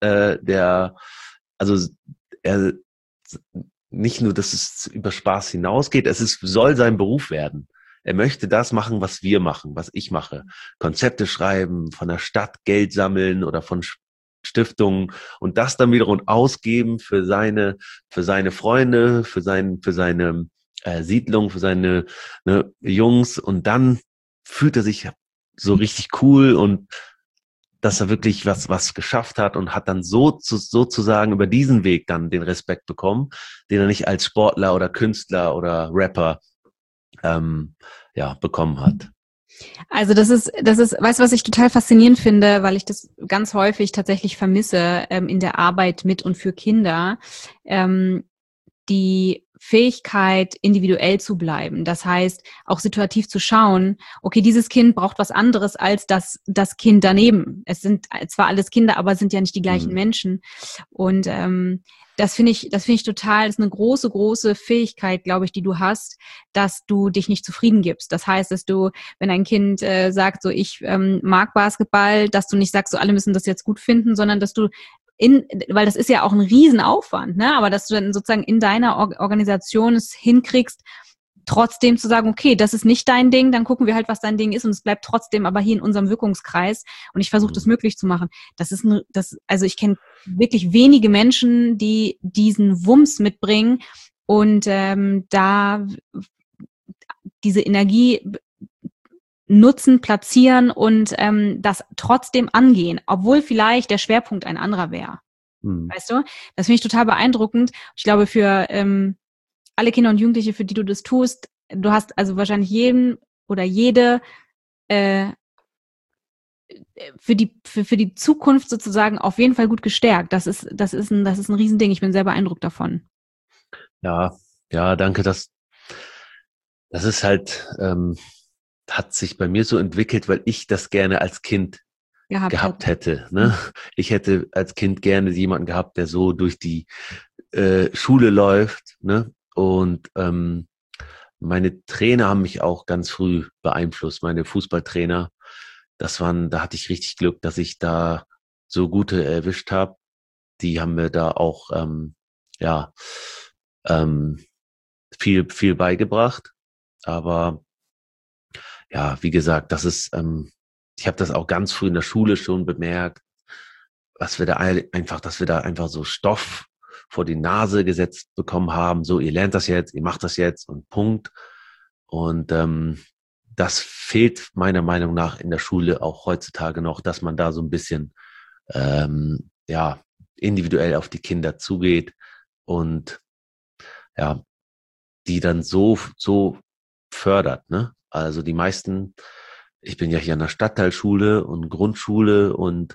also er nicht nur, dass es über Spaß hinausgeht, soll sein Beruf werden. Er möchte das machen, was wir machen, was ich mache. Konzepte schreiben, von der Stadt Geld sammeln oder von Stiftungen und das dann wiederum ausgeben für seine Freunde, für seine Siedlung, für seine Jungs und dann fühlt er sich so richtig cool und dass er wirklich was geschafft hat und hat dann sozusagen über diesen Weg dann den Respekt bekommen, den er nicht als Sportler oder Künstler oder Rapper bekommen hat. Also weißt du, was ich total faszinierend finde, weil ich das ganz häufig tatsächlich vermisse in der Arbeit mit und für Kinder, die Fähigkeit, individuell zu bleiben. Das heißt, auch situativ zu schauen, okay, dieses Kind braucht was anderes als das Kind daneben. Es sind zwar alles Kinder, aber es sind ja nicht die gleichen Menschen. Und das finde ich total, das ist eine große, große Fähigkeit, glaube ich, die du hast, dass du dich nicht zufrieden gibst. Das heißt, dass du, wenn ein Kind sagt, so ich mag Basketball, dass du nicht sagst, so alle müssen das jetzt gut finden, sondern dass du weil das ist ja auch ein Riesenaufwand, ne? Aber dass du dann sozusagen in deiner Organisation es hinkriegst, trotzdem zu sagen, okay, das ist nicht dein Ding, dann gucken wir halt, was dein Ding ist und es bleibt trotzdem aber hier in unserem Wirkungskreis und ich versuche das möglich zu machen. Also ich kenne wirklich wenige Menschen, die diesen Wumms mitbringen und da diese Energie nutzen, platzieren und das trotzdem angehen, obwohl vielleicht der Schwerpunkt ein anderer wäre. Weißt du? Das finde ich total beeindruckend. Ich glaube, für alle Kinder und Jugendliche, für die du das tust, du hast also wahrscheinlich jeden oder jede für die Zukunft sozusagen auf jeden Fall gut gestärkt. Das ist ein Riesending. Ich bin sehr beeindruckt davon. Ja, ja, danke. Das ist halt, hat sich bei mir so entwickelt, weil ich das gerne als Kind gehabt hätte. Ne? Ich hätte als Kind gerne jemanden gehabt, der so durch die Schule läuft. Ne? Und meine Trainer haben mich auch ganz früh beeinflusst, meine Fußballtrainer. Da hatte ich richtig Glück, dass ich da so gute erwischt habe. Die haben mir da auch viel beigebracht. Aber ja, wie gesagt, ich habe das auch ganz früh in der Schule schon bemerkt, dass wir da einfach so Stoff vor die Nase gesetzt bekommen haben. So, ihr lernt das jetzt, ihr macht das jetzt und Punkt. Und das fehlt meiner Meinung nach in der Schule auch heutzutage noch, dass man da so ein bisschen individuell auf die Kinder zugeht und ja, die dann so fördert, ne? Also die meisten, ich bin ja hier an der Stadtteilschule und Grundschule und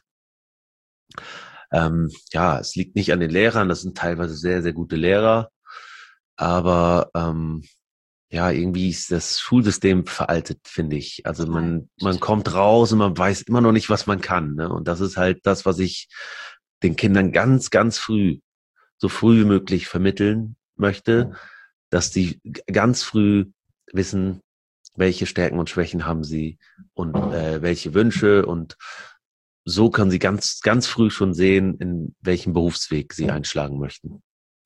es liegt nicht an den Lehrern, das sind teilweise sehr, sehr gute Lehrer, aber ja, irgendwie ist das Schulsystem veraltet, finde ich. Also man kommt raus und man weiß immer noch nicht, was man kann. Ne? Und das ist halt das, was ich den Kindern ganz, ganz früh, so früh wie möglich vermitteln möchte, dass die ganz früh wissen, welche Stärken und Schwächen haben sie und welche Wünsche, und so können sie ganz, ganz früh schon sehen, in welchem Berufsweg sie einschlagen möchten.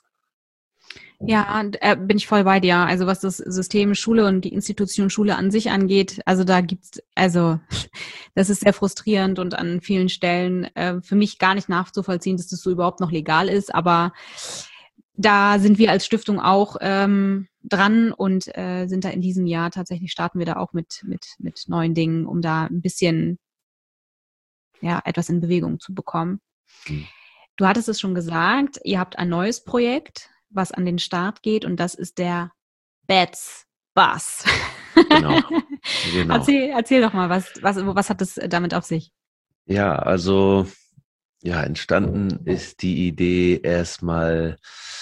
Ja, bin ich voll bei dir. Also was das System Schule und die Institution Schule an sich angeht, also da gibt's, also das ist sehr frustrierend und an vielen Stellen für mich gar nicht nachzuvollziehen, dass das so überhaupt noch legal ist. Aber da sind wir als Stiftung auch dran und sind da in diesem Jahr tatsächlich, starten wir da auch mit neuen Dingen, um da ein bisschen etwas in Bewegung zu bekommen. Hm. Du hattest es schon gesagt, ihr habt ein neues Projekt, was an den Start geht, und das ist der Bats Bus. Genau. Genau. Erzähl doch mal, was hat das damit auf sich? Ja, also ja, entstanden ist die Idee erstmal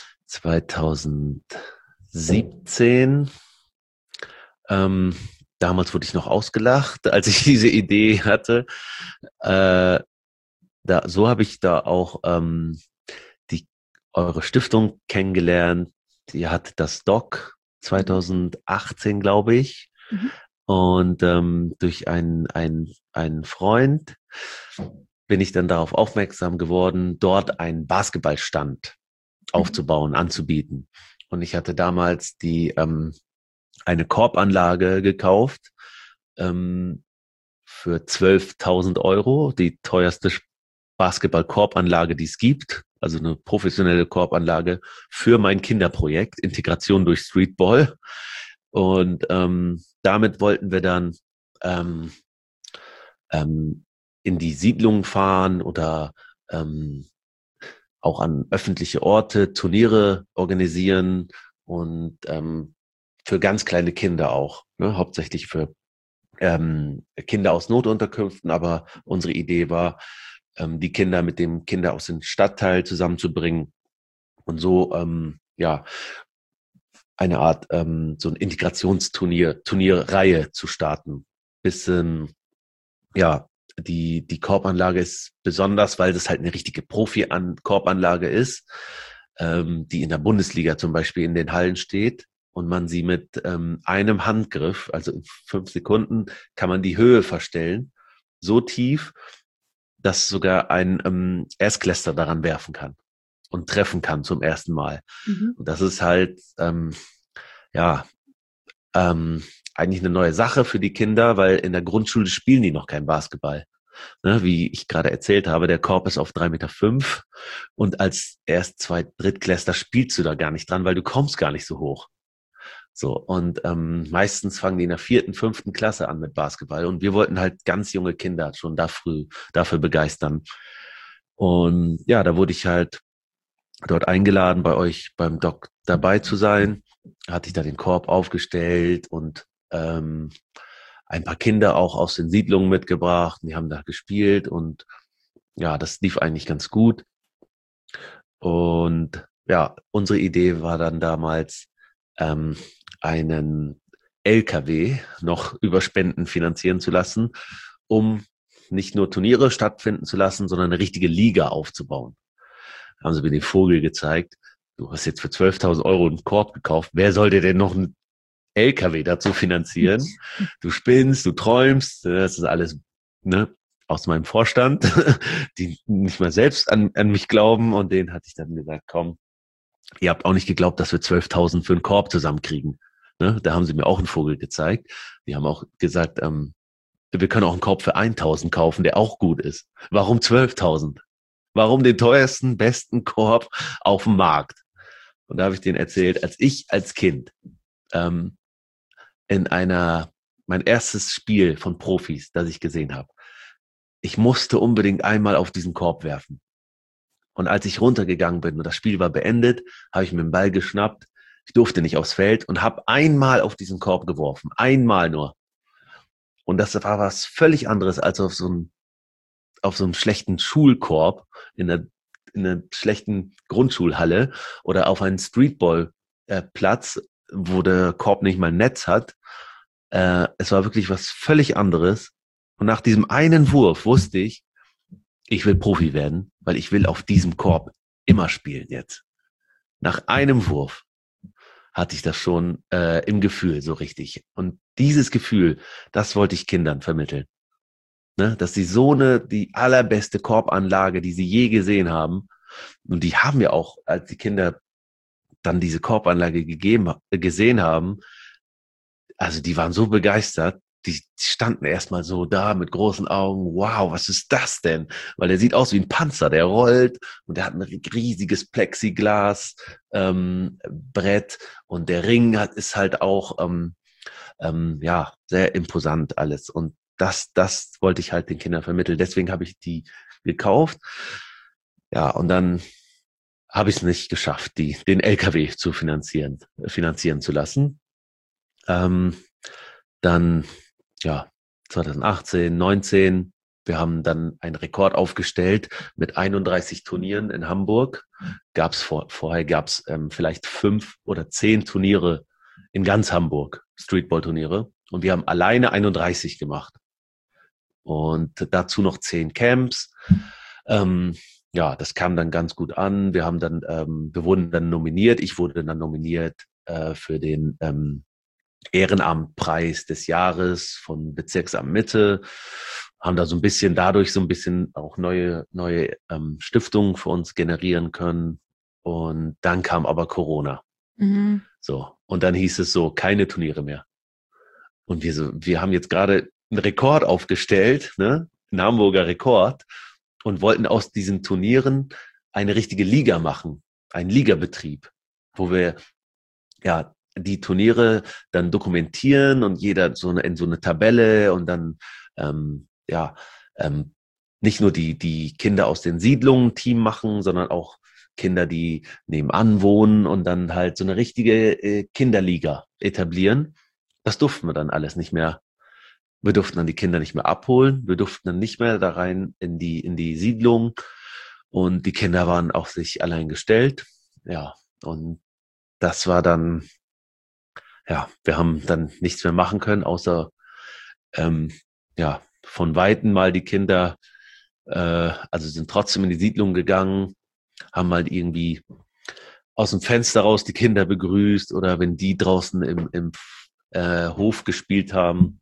2017. Ähm, Damals wurde ich noch ausgelacht, als ich diese Idee hatte. So habe ich da auch die eure Stiftung kennengelernt. Die hat das Doc 2018, glaube ich. Mhm. Und durch einen Freund bin ich dann darauf aufmerksam geworden, dort einen Basketballstand aufzubauen, anzubieten. Und ich hatte damals eine Korbanlage gekauft für 12.000 Euro, die teuerste Basketball-Korbanlage, die es gibt, also eine professionelle Korbanlage für mein Kinderprojekt Integration durch Streetball. Und damit wollten wir dann ähm, in die Siedlungen fahren oder auch an öffentliche Orte Turniere organisieren und für ganz kleine Kinder auch, ne? Hauptsächlich für Kinder aus Notunterkünften, aber unsere Idee war, die Kinder mit dem Kinder aus dem Stadtteil zusammenzubringen und so eine Art so ein Turnierreihe zu starten. Bis ja, die Korbanlage ist besonders, weil das halt eine richtige Profi-Korbanlage ist, die in der Bundesliga zum Beispiel in den Hallen steht und man sie mit einem Handgriff, also in 5 Sekunden, kann man die Höhe verstellen, so tief, dass sogar ein Erstklässler daran werfen kann und treffen kann zum ersten Mal. Mhm. Und das ist halt, ja, eigentlich eine neue Sache für die Kinder, weil in der Grundschule spielen die noch kein Basketball. Ne, wie ich gerade erzählt habe, der Korb ist auf 3,5 Meter und als Drittklässler spielst du da gar nicht dran, weil du kommst gar nicht so hoch. So, und meistens fangen die in der 4., 5. Klasse an mit Basketball und wir wollten halt ganz junge Kinder schon dafür begeistern. Und ja, da wurde ich halt dort eingeladen, bei euch beim Doc dabei zu sein. Hatte ich da den Korb aufgestellt und ein paar Kinder auch aus den Siedlungen mitgebracht. Die haben da gespielt und ja, das lief eigentlich ganz gut. Und ja, unsere Idee war dann damals, ähm, einen LKW noch über Spenden finanzieren zu lassen, um nicht nur Turniere stattfinden zu lassen, sondern eine richtige Liga aufzubauen. Da haben sie mir den Vogel gezeigt. Du hast jetzt für 12.000 Euro einen Korb gekauft. Wer soll dir denn noch einen LKW dazu finanzieren? Du spinnst, du träumst. Das ist alles, ne, aus meinem Vorstand, die nicht mal selbst an mich glauben. Und denen hatte ich dann gesagt, komm, ihr habt auch nicht geglaubt, dass wir 12.000 für einen Korb zusammenkriegen. Ne? Da haben sie mir auch einen Vogel gezeigt. Die haben auch gesagt, wir können auch einen Korb für 1.000 kaufen, der auch gut ist. Warum 12.000? Warum den teuersten, besten Korb auf dem Markt? Und da habe ich denen erzählt, als ich als Kind ähm, mein erstes Spiel von Profis, das ich gesehen habe, ich musste unbedingt einmal auf diesen Korb werfen. Und als ich runtergegangen bin und das Spiel war beendet, habe ich mir den Ball geschnappt. Ich durfte nicht aufs Feld und habe einmal auf diesen Korb geworfen. Einmal nur. Und das war was völlig anderes als auf so einem schlechten Schulkorb in einer schlechten Grundschulhalle oder auf einen Streetball-Platz wo der Korb nicht mal ein Netz hat. Es war wirklich was völlig anderes. Und nach diesem einen Wurf wusste ich will Profi werden, weil ich will auf diesem Korb immer spielen jetzt. Nach einem Wurf hatte ich das schon im Gefühl so richtig. Und dieses Gefühl, das wollte ich Kindern vermitteln. Ne? Dass sie die allerbeste Korbanlage, die sie je gesehen haben, und die haben wir auch, als die Kinder dann diese Korbanlage gesehen haben, also die waren so begeistert, die standen erstmal so da mit großen Augen, wow, was ist das denn? Weil der sieht aus wie ein Panzer, der rollt und der hat ein riesiges Plexiglas Brett und der Ring ist halt auch ja sehr imposant alles. Und das wollte ich halt den Kindern vermitteln. Deswegen habe ich die gekauft. Ja, und dann habe ich es nicht geschafft, den LKW zu finanzieren zu lassen. Dann, ja, 2018, 19, wir haben dann einen Rekord aufgestellt mit 31 Turnieren in Hamburg. Vorher gab's vielleicht 5 oder 10 Turniere in ganz Hamburg, Streetball-Turniere. Und wir haben alleine 31 gemacht. Und dazu noch 10 Camps. Ja, das kam dann ganz gut an. Wir wurden dann nominiert. Ich wurde dann nominiert für den Ehrenamtpreis des Jahres von Bezirksamt Mitte, haben da dadurch so ein bisschen auch neue Stiftungen für uns generieren können. Und dann kam aber Corona. Mhm. So. Und dann hieß es so, keine Turniere mehr. Und wir haben jetzt gerade einen Rekord aufgestellt, ne? Einen Hamburger Rekord, und wollten aus diesen Turnieren eine richtige Liga machen, einen Ligabetrieb, wo wir ja die Turniere dann dokumentieren und jeder in so eine Tabelle und dann nicht nur die Kinder aus den Siedlungen Team machen, sondern auch Kinder, die nebenan wohnen und dann halt so eine richtige Kinderliga etablieren. Das durften wir dann alles nicht mehr. Wir durften dann die Kinder nicht mehr abholen. Wir durften dann nicht mehr da rein in die Siedlung. Und die Kinder waren auf sich allein gestellt. Ja, und das war dann, ja, wir haben dann nichts mehr machen können, außer von Weitem mal die Kinder, also sind trotzdem in die Siedlung gegangen, haben mal irgendwie aus dem Fenster raus die Kinder begrüßt oder wenn die draußen im Hof gespielt haben,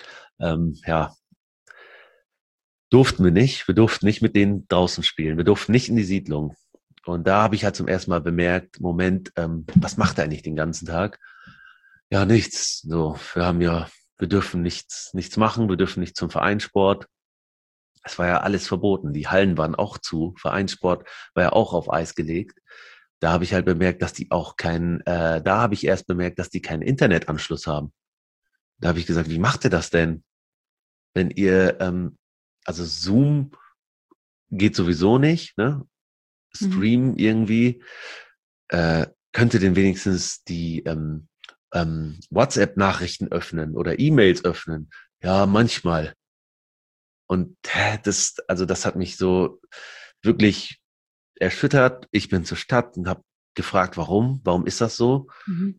durften wir nicht. Wir durften nicht mit denen draußen spielen. Wir durften nicht in die Siedlung. Und da habe ich halt zum ersten Mal bemerkt, Moment, was macht er eigentlich den ganzen Tag? Ja, nichts. So, wir dürfen nichts machen. Wir dürfen nicht zum Vereinssport. Es war ja alles verboten. Die Hallen waren auch zu. Vereinssport war ja auch auf Eis gelegt. Da habe ich halt bemerkt, dass die auch da habe ich erst bemerkt, dass die keinen Internetanschluss haben. Da habe ich gesagt, wie macht ihr das denn? Wenn ihr, also Zoom geht sowieso nicht, ne? Stream irgendwie, könnt ihr denn wenigstens die WhatsApp-Nachrichten öffnen oder E-Mails öffnen? Ja, manchmal. Und das hat mich so wirklich erschüttert. Ich bin zur Stadt und habe gefragt, warum? Warum ist das so? Mhm.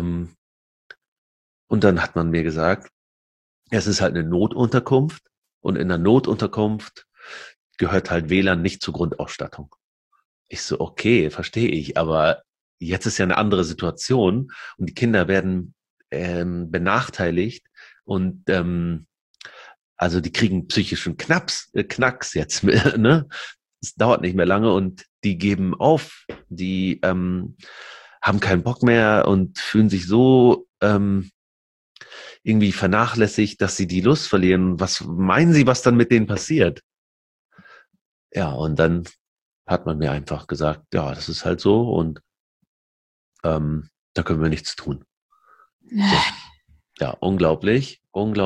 Und dann hat man mir gesagt, es ist halt eine Notunterkunft und in der Notunterkunft gehört halt WLAN nicht zur Grundausstattung. Ich so, okay, verstehe ich, aber jetzt ist ja eine andere Situation und die Kinder werden benachteiligt und also die kriegen psychischen Knacks jetzt, ne? Es dauert nicht mehr lange und die geben auf, die haben keinen Bock mehr und fühlen sich so irgendwie vernachlässigt, dass sie die Lust verlieren. Was meinen Sie, was dann mit denen passiert? Ja, und dann hat man mir einfach gesagt, ja, das ist halt so und da können wir nichts tun. So. Ja, unglaublich.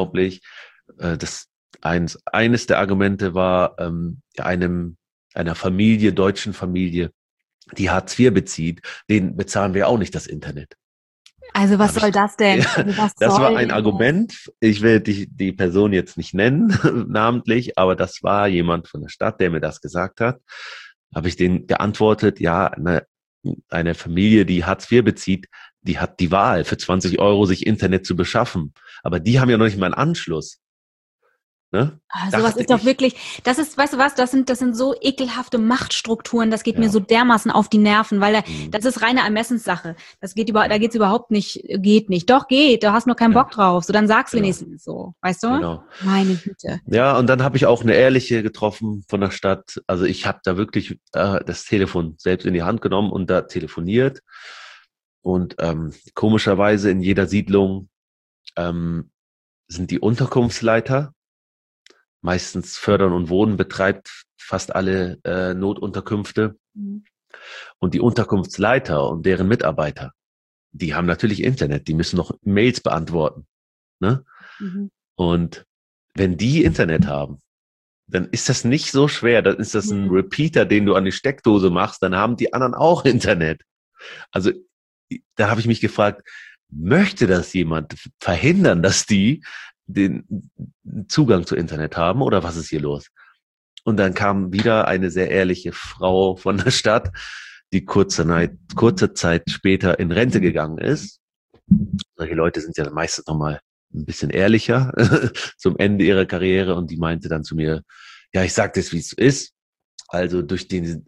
Eines der Argumente war einer Familie, deutschen Familie, die Hartz IV bezieht, denen bezahlen wir auch nicht das Internet. Also was soll das denn? Ja, das war ein Argument. Ich will die Person jetzt nicht nennen, namentlich, aber das war jemand von der Stadt, der mir das gesagt hat. Habe ich denen geantwortet, ja, eine Familie, die Hartz IV bezieht, die hat die Wahl, für 20 Euro sich Internet zu beschaffen. Aber die haben ja noch nicht mal einen Anschluss. Ne? Sowas ist doch wirklich, das ist, weißt du was, das sind so ekelhafte Machtstrukturen, das geht mir so dermaßen auf die Nerven, weil das ist reine Ermessenssache. Da geht's überhaupt nicht, geht nicht. Doch, geht, du hast nur keinen Bock drauf. So, dann sag's wenigstens so, weißt du? Genau. Meine Güte. Ja, und dann habe ich auch eine Ehrliche getroffen von der Stadt. Also ich habe da wirklich das Telefon selbst in die Hand genommen und da telefoniert. Und komischerweise in jeder Siedlung sind die Unterkunftsleiter, meistens Fördern und Wohnen betreibt fast alle Notunterkünfte. Und die Unterkunftsleiter und deren Mitarbeiter, die haben natürlich Internet, die müssen noch Mails beantworten. Ne? Und wenn die Internet haben, dann ist das nicht so schwer. Dann ist das ein Repeater, den du an die Steckdose machst, dann haben die anderen auch Internet. Also da habe ich mich gefragt, möchte das jemand verhindern, dass die den Zugang zu Internet haben oder was ist hier los? Und dann kam wieder eine sehr ehrliche Frau von der Stadt, die kurze Zeit später in Rente gegangen ist. Solche Leute sind ja meistens nochmal ein bisschen ehrlicher zum Ende ihrer Karriere und die meinte dann zu mir, ja, ich sag das, wie es ist. Also durch diese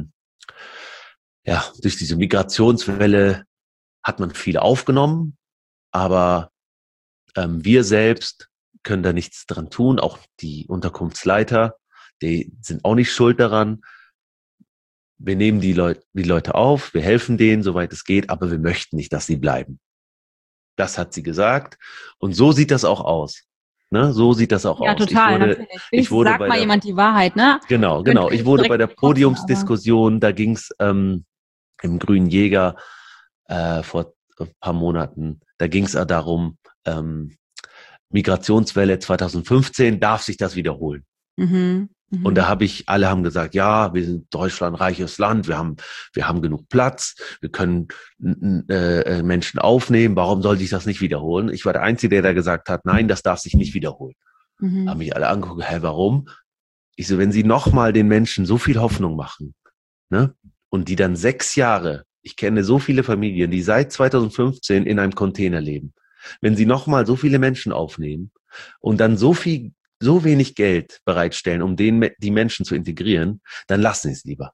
Migrationswelle hat man viel aufgenommen, aber wir selbst können da nichts dran tun. Auch die Unterkunftsleiter, die sind auch nicht schuld daran. Wir nehmen die Leute auf, wir helfen denen, soweit es geht, aber wir möchten nicht, dass sie bleiben. Das hat sie gesagt. Und so sieht das auch aus. Ne? So sieht das auch aus. Ja, total, natürlich. Ich wurde sag mal jemand die Wahrheit, ne? Genau. Ich wurde bei der Podiumsdiskussion, da ging es im Grünen Jäger vor ein paar Monaten, da ging es darum, Migrationswelle 2015, darf sich das wiederholen? Und da alle haben gesagt, ja, wir sind Deutschland, reiches Land, wir haben genug Platz, wir können Menschen aufnehmen, warum soll sich das nicht wiederholen? Ich war der Einzige, der da gesagt hat, nein, das darf sich nicht wiederholen. Haben mich alle angeguckt, warum? Ich so, wenn Sie nochmal den Menschen so viel Hoffnung machen, ne, und die dann 6 Jahre, ich kenne so viele Familien, die seit 2015 in einem Container leben, wenn Sie nochmal so viele Menschen aufnehmen und dann so wenig Geld bereitstellen, um die Menschen zu integrieren, dann lassen Sie es lieber.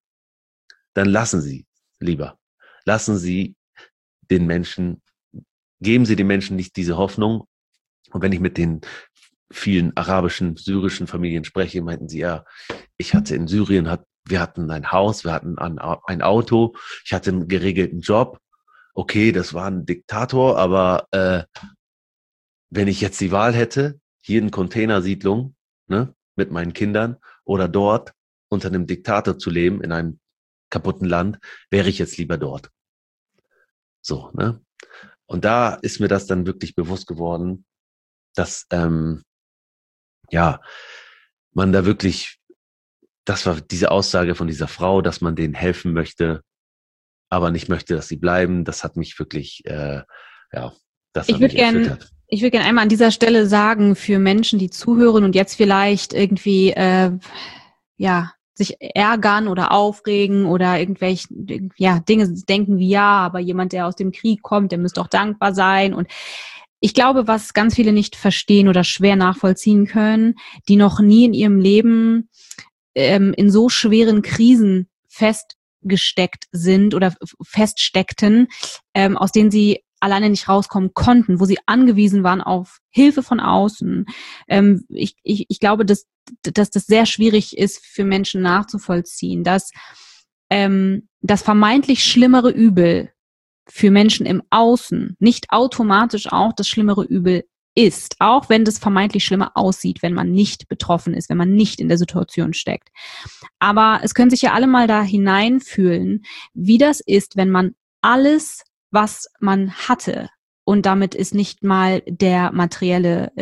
Lassen Sie den Menschen, geben Sie den Menschen nicht diese Hoffnung. Und wenn ich mit den vielen arabischen, syrischen Familien spreche, meinten sie, ja, ich hatte in Syrien, wir hatten ein Haus, wir hatten ein Auto, ich hatte einen geregelten Job. Okay, das war ein Diktator, aber wenn ich jetzt die Wahl hätte, hier in Containersiedlung, ne, mit meinen Kindern oder dort unter einem Diktator zu leben in einem kaputten Land, wäre ich jetzt lieber dort. So, ne? Und da ist mir das dann wirklich bewusst geworden, dass man da wirklich, das war diese Aussage von dieser Frau, dass man denen helfen möchte, aber nicht möchte, dass sie bleiben. Das hat mich wirklich, das hat mich erschüttert. Ich würde gerne einmal an dieser Stelle sagen, für Menschen, die zuhören und jetzt vielleicht irgendwie sich ärgern oder aufregen oder irgendwelche Dinge denken wie, ja, aber jemand, der aus dem Krieg kommt, der müsste auch dankbar sein. Und ich glaube, was ganz viele nicht verstehen oder schwer nachvollziehen können, die noch nie in ihrem Leben in so schweren Krisen festgesteckt sind oder feststeckten, aus denen sie alleine nicht rauskommen konnten, wo sie angewiesen waren auf Hilfe von außen. Ich glaube, dass das sehr schwierig ist für Menschen nachzuvollziehen, dass das vermeintlich schlimmere Übel für Menschen im Außen nicht automatisch auch das schlimmere Übel ist, auch wenn das vermeintlich schlimmer aussieht, wenn man nicht betroffen ist, wenn man nicht in der Situation steckt. Aber es können sich ja alle mal da hineinfühlen, wie das ist, wenn man alles, was man hatte, und damit ist nicht mal der materielle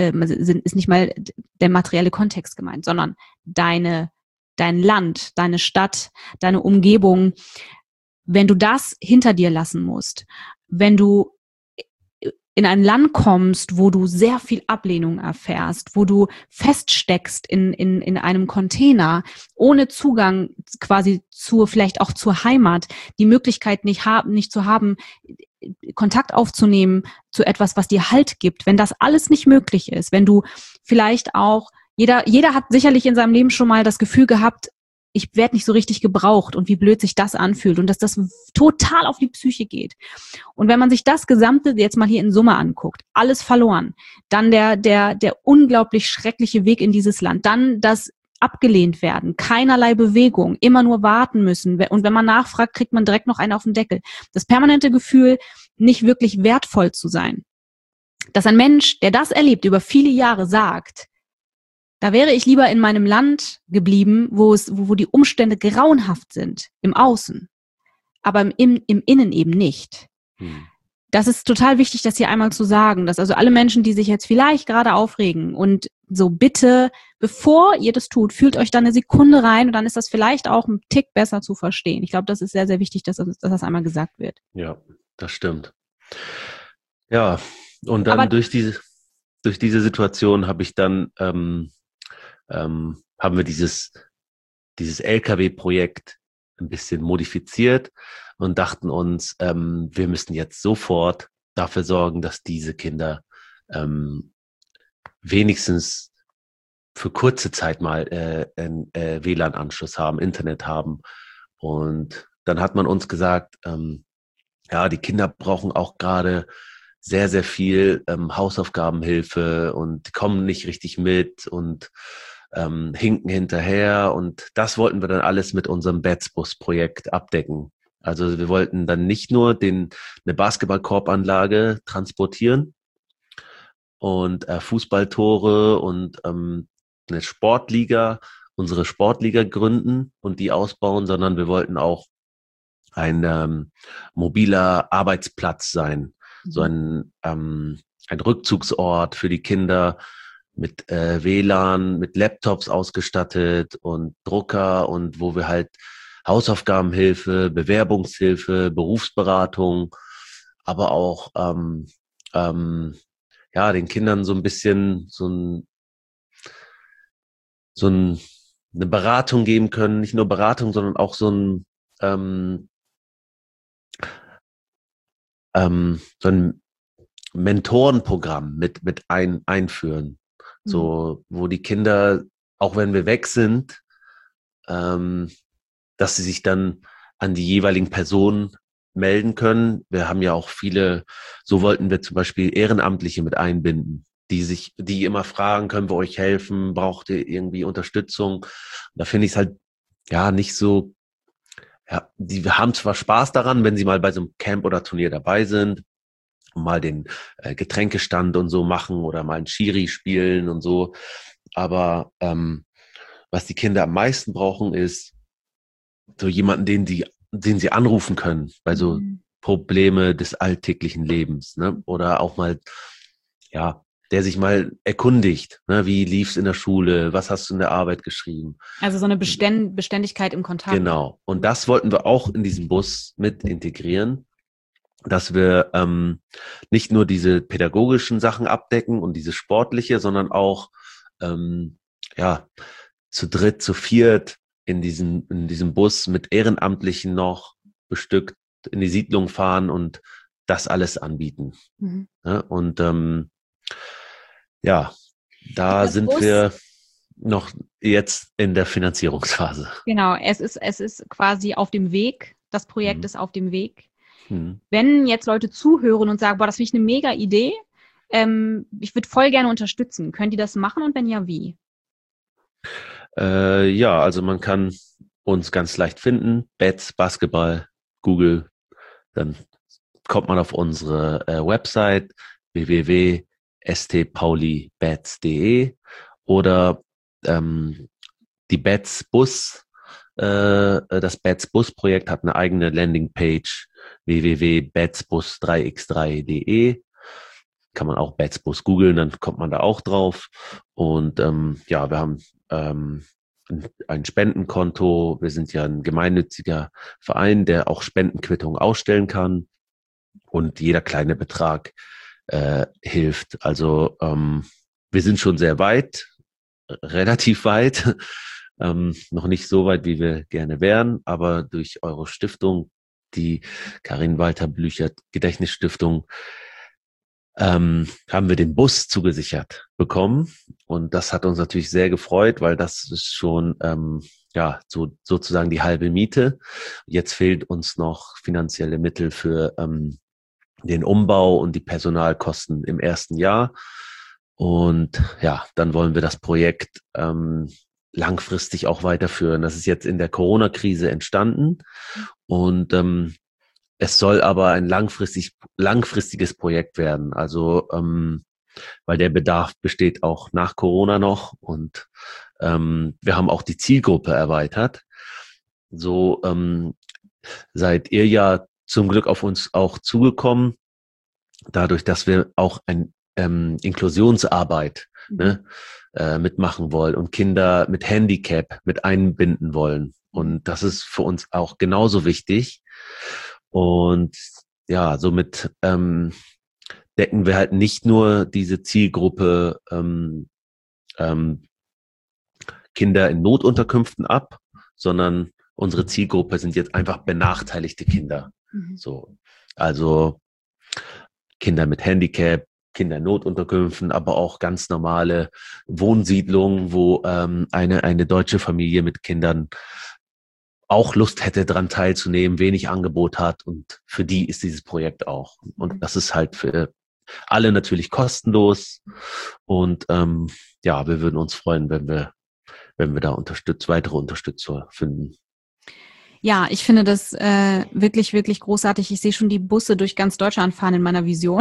Kontext gemeint, sondern dein Land, deine Stadt, deine Umgebung, wenn du das hinter dir lassen musst, wenn du in ein Land kommst, wo du sehr viel Ablehnung erfährst, wo du feststeckst in einem Container, ohne Zugang quasi vielleicht auch zur Heimat, die Möglichkeit nicht zu haben, Kontakt aufzunehmen zu etwas, was dir Halt gibt, wenn das alles nicht möglich ist, wenn du vielleicht auch, jeder hat sicherlich in seinem Leben schon mal das Gefühl gehabt, ich werde nicht so richtig gebraucht und wie blöd sich das anfühlt und dass das total auf die Psyche geht. Und wenn man sich das Gesamte jetzt mal hier in Summe anguckt, alles verloren, dann der unglaublich schreckliche Weg in dieses Land, dann das abgelehnt werden, keinerlei Bewegung, immer nur warten müssen und wenn man nachfragt, kriegt man direkt noch einen auf den Deckel. Das permanente Gefühl, nicht wirklich wertvoll zu sein. Dass ein Mensch, der das erlebt, über viele Jahre sagt, da wäre ich lieber in meinem Land geblieben, wo die Umstände grauenhaft sind, im Außen, aber im Innen eben nicht. Das ist total wichtig, das hier einmal zu sagen, dass also alle Menschen, die sich jetzt vielleicht gerade aufregen und so bitte, bevor ihr das tut, fühlt euch da eine Sekunde rein und dann ist das vielleicht auch ein Tick besser zu verstehen. Ich glaube, das ist sehr, sehr wichtig, dass das einmal gesagt wird. Ja, das stimmt. Ja, und dann durch diese Situation habe ich dann haben wir dieses LKW-Projekt ein bisschen modifiziert und dachten uns, wir müssen jetzt sofort dafür sorgen, dass diese Kinder wenigstens für kurze Zeit mal einen WLAN-Anschluss haben, Internet haben. Und dann hat man uns gesagt, ja, die Kinder brauchen auch gerade sehr, sehr viel Hausaufgabenhilfe und die kommen nicht richtig mit und hinken hinterher. Und das wollten wir dann alles mit unserem Betzbus-Projekt abdecken. Also wir wollten dann nicht nur eine Basketballkorbanlage transportieren und Fußballtore und eine Sportliga, unsere Sportliga gründen und die ausbauen, sondern wir wollten auch ein mobiler Arbeitsplatz sein, so ein Rückzugsort für die Kinder mit WLAN, mit Laptops ausgestattet und Drucker und wo wir halt Hausaufgabenhilfe, Bewerbungshilfe, Berufsberatung, aber auch ja, den Kindern so ein bisschen eine Beratung geben können, nicht nur Beratung, sondern auch so ein Mentorenprogramm mit einführen. So, wo die Kinder, auch wenn wir weg sind, dass sie sich dann an die jeweiligen Personen melden können. Wir haben ja auch viele, so wollten wir zum Beispiel Ehrenamtliche mit einbinden, die immer fragen, können wir euch helfen, braucht ihr irgendwie Unterstützung? Da finde ich es halt, ja, nicht so, ja, die haben zwar Spaß daran, wenn sie mal bei so einem Camp oder Turnier dabei sind, und mal den Getränkestand und so machen oder mal ein Schiri spielen und so. Aber was die Kinder am meisten brauchen, ist so jemanden, den sie anrufen können bei so Probleme des alltäglichen Lebens, ne? Oder auch mal, ja, der sich mal erkundigt, ne? Wie lief's in der Schule, was hast du in der Arbeit geschrieben? Also so eine Beständigkeit im Kontakt. Genau. Und das wollten wir auch in diesem Bus mit integrieren, dass wir nicht nur diese pädagogischen Sachen abdecken und diese sportliche, sondern auch ja, zu dritt, zu viert in diesem Bus mit Ehrenamtlichen noch bestückt in die Siedlung fahren und das alles anbieten. Ja, und ja, da sind wir noch jetzt in der Finanzierungsphase. Genau, es ist quasi auf dem Weg. Das Projekt ist auf dem Weg. Wenn jetzt Leute zuhören und sagen, boah, das finde ich eine mega Idee, ich würde voll gerne unterstützen. Können die das machen und wenn ja, wie? Ja, also man kann uns ganz leicht finden. Betz, Basketball, Google. Dann kommt man auf unsere Website www.stpaulibetz.de oder die Betz Bus. Das Betz Bus Projekt hat eine eigene Landingpage www.betzbus3x3.de. Kann man auch Betz Bus googeln, dann kommt man da auch drauf. Und ja, wir haben ein Spendenkonto. Wir sind ja ein gemeinnütziger Verein, der auch Spendenquittungen ausstellen kann. Und jeder kleine Betrag hilft. Also wir sind schon sehr weit, relativ weit, noch nicht so weit, wie wir gerne wären, aber durch eure Stiftung, die Karin Walter-Blüchert Gedächtnisstiftung, haben wir den Bus zugesichert bekommen. Und das hat uns natürlich sehr gefreut, weil das ist schon sozusagen die halbe Miete. Jetzt fehlt uns noch finanzielle Mittel für den Umbau und die Personalkosten im ersten Jahr. Und ja, dann wollen wir das Projekt langfristig auch weiterführen. Das ist jetzt in der Corona-Krise entstanden und es soll aber ein langfristiges Projekt werden. Also weil der Bedarf besteht auch nach Corona noch und wir haben auch die Zielgruppe erweitert. So seid ihr ja zum Glück auf uns auch zugekommen, dadurch, dass wir auch ein Inklusionsarbeit mitmachen wollen und Kinder mit Handicap mit einbinden wollen. Und das ist für uns auch genauso wichtig. Und ja, somit decken wir halt nicht nur diese Zielgruppe Kinder in Notunterkünften ab, sondern unsere Zielgruppe sind jetzt einfach benachteiligte Kinder. So, also Kinder mit Handicap, Kinder in Notunterkünften, aber auch ganz normale Wohnsiedlungen, wo eine deutsche Familie mit Kindern auch Lust hätte, daran teilzunehmen, wenig Angebot hat, und für die ist dieses Projekt auch. Und das ist halt für alle natürlich kostenlos, und wir würden uns freuen, wenn wir da weitere Unterstützer finden. Ja, ich finde das wirklich, wirklich großartig. Ich sehe schon die Busse durch ganz Deutschland fahren in meiner Vision.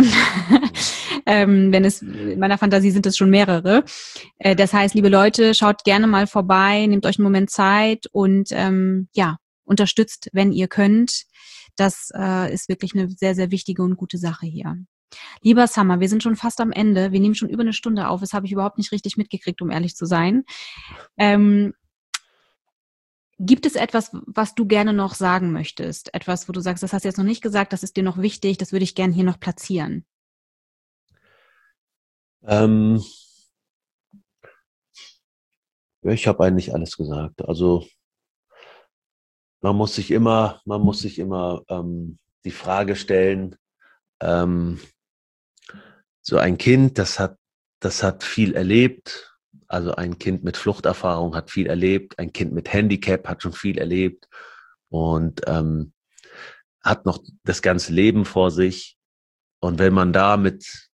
In meiner Fantasie sind es schon mehrere. Das heißt, liebe Leute, schaut gerne mal vorbei, nehmt euch einen Moment Zeit und unterstützt, wenn ihr könnt. Das ist wirklich eine sehr, sehr wichtige und gute Sache hier. Lieber Summer, wir sind schon fast am Ende. Wir nehmen schon über eine Stunde auf. Das habe ich überhaupt nicht richtig mitgekriegt, um ehrlich zu sein. Gibt es etwas, was du gerne noch sagen möchtest? Etwas, wo du sagst, das hast du jetzt noch nicht gesagt, das ist dir noch wichtig, das würde ich gerne hier noch platzieren. Ich habe eigentlich alles gesagt. Also man muss sich immer die Frage stellen, so ein Kind, das hat viel erlebt. Also ein Kind mit Fluchterfahrung hat viel erlebt. Ein Kind mit Handicap hat schon viel erlebt und hat noch das ganze Leben vor sich. Und wenn man da mit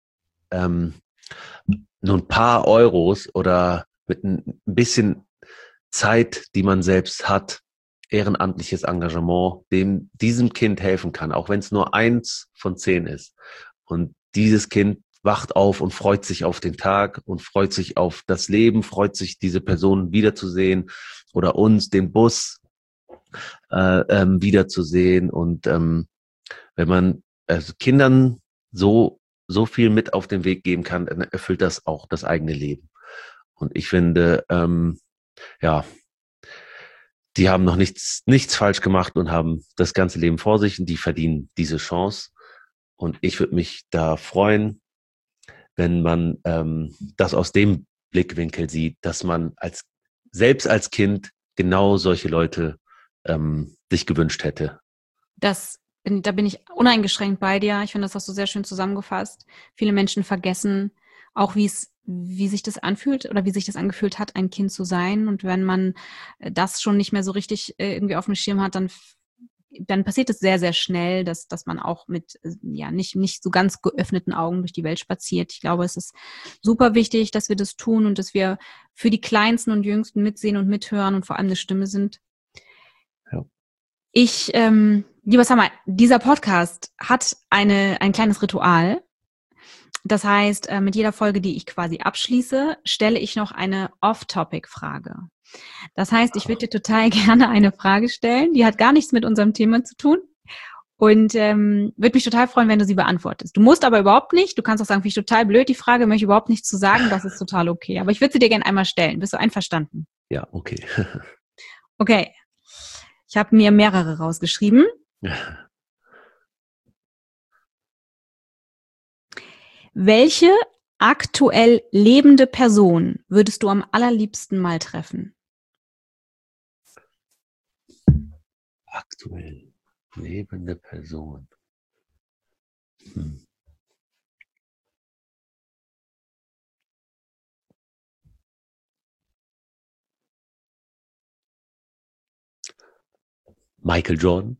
nur ein paar Euros oder mit ein bisschen Zeit, die man selbst hat, ehrenamtliches Engagement, diesem Kind helfen kann, auch wenn es nur 1 von 10 ist. Und dieses Kind wacht auf und freut sich auf den Tag und freut sich auf das Leben, freut sich, diese Person wiederzusehen oder uns, den Bus, wiederzusehen. Und wenn man Kindern so viel mit auf den Weg geben kann, dann erfüllt das auch das eigene Leben. Und ich finde, die haben noch nichts falsch gemacht und haben das ganze Leben vor sich, und die verdienen diese Chance. Und ich würde mich da freuen, wenn man das aus dem Blickwinkel sieht, dass man selbst als Kind genau solche Leute sich gewünscht hätte. Da bin ich uneingeschränkt bei dir. Ich finde, das hast du sehr schön zusammengefasst. Viele Menschen vergessen auch, wie sich das anfühlt oder wie sich das angefühlt hat, ein Kind zu sein. Und wenn man das schon nicht mehr so richtig irgendwie auf dem Schirm hat, dann passiert es sehr, sehr schnell, dass man auch mit nicht so ganz geöffneten Augen durch die Welt spaziert. Ich glaube, es ist super wichtig, dass wir das tun und dass wir für die Kleinsten und Jüngsten mitsehen und mithören und vor allem eine Stimme sind. Ja. Lieber Summer, dieser Podcast hat ein kleines Ritual. Das heißt, mit jeder Folge, die ich quasi abschließe, stelle ich noch eine Off-Topic-Frage. Das heißt, ich würde dir total gerne eine Frage stellen, die hat gar nichts mit unserem Thema zu tun und würde mich total freuen, wenn du sie beantwortest. Du musst aber überhaupt nicht, du kannst auch sagen, finde ich total blöd, die Frage, möchte ich überhaupt nichts zu sagen, das ist total okay. Aber ich würde sie dir gerne einmal stellen. Bist du einverstanden? Ja, okay. Okay. Ich habe mir mehrere rausgeschrieben. Welche aktuell lebende Person würdest du am allerliebsten mal treffen? Aktuell lebende Person. Michael Jordan.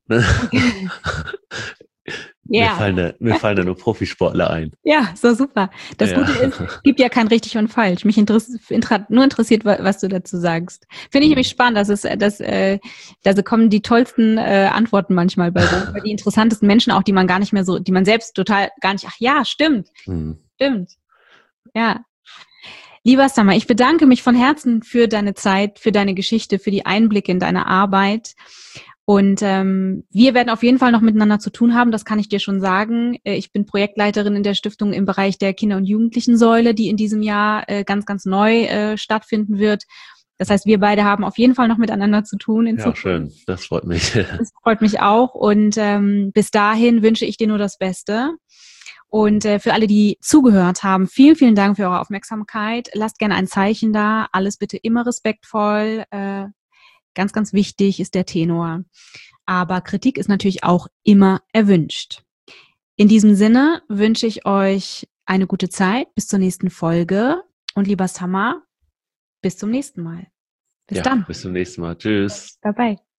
Ja. Mir fallen da nur Profisportler ein. Ja, so super. Das Gute ist, es gibt ja kein richtig und falsch. Mich nur interessiert, was du dazu sagst. Finde ich nämlich spannend, da kommen die tollsten Antworten manchmal bei rum, die interessantesten Menschen auch, die man gar nicht mehr so, die man selbst total gar nicht, ach ja, stimmt, stimmt. Ja. Lieber Summer, ich bedanke mich von Herzen für deine Zeit, für deine Geschichte, für die Einblicke in deine Arbeit. Und wir werden auf jeden Fall noch miteinander zu tun haben, das kann ich dir schon sagen. Ich bin Projektleiterin in der Stiftung im Bereich der Kinder- und Jugendlichen-Säule, die in diesem Jahr ganz, ganz neu stattfinden wird. Das heißt, wir beide haben auf jeden Fall noch miteinander zu tun. Ja, schön. Das freut mich. Das freut mich auch. Und bis dahin wünsche ich dir nur das Beste. Und für alle, die zugehört haben, vielen, vielen Dank für eure Aufmerksamkeit. Lasst gerne ein Zeichen da. Alles bitte immer respektvoll. Ganz, ganz wichtig ist der Tenor. Aber Kritik ist natürlich auch immer erwünscht. In diesem Sinne wünsche ich euch eine gute Zeit bis zur nächsten Folge. Und lieber Summer, bis zum nächsten Mal. Bis dann. Bis zum nächsten Mal. Tschüss. Bye bye.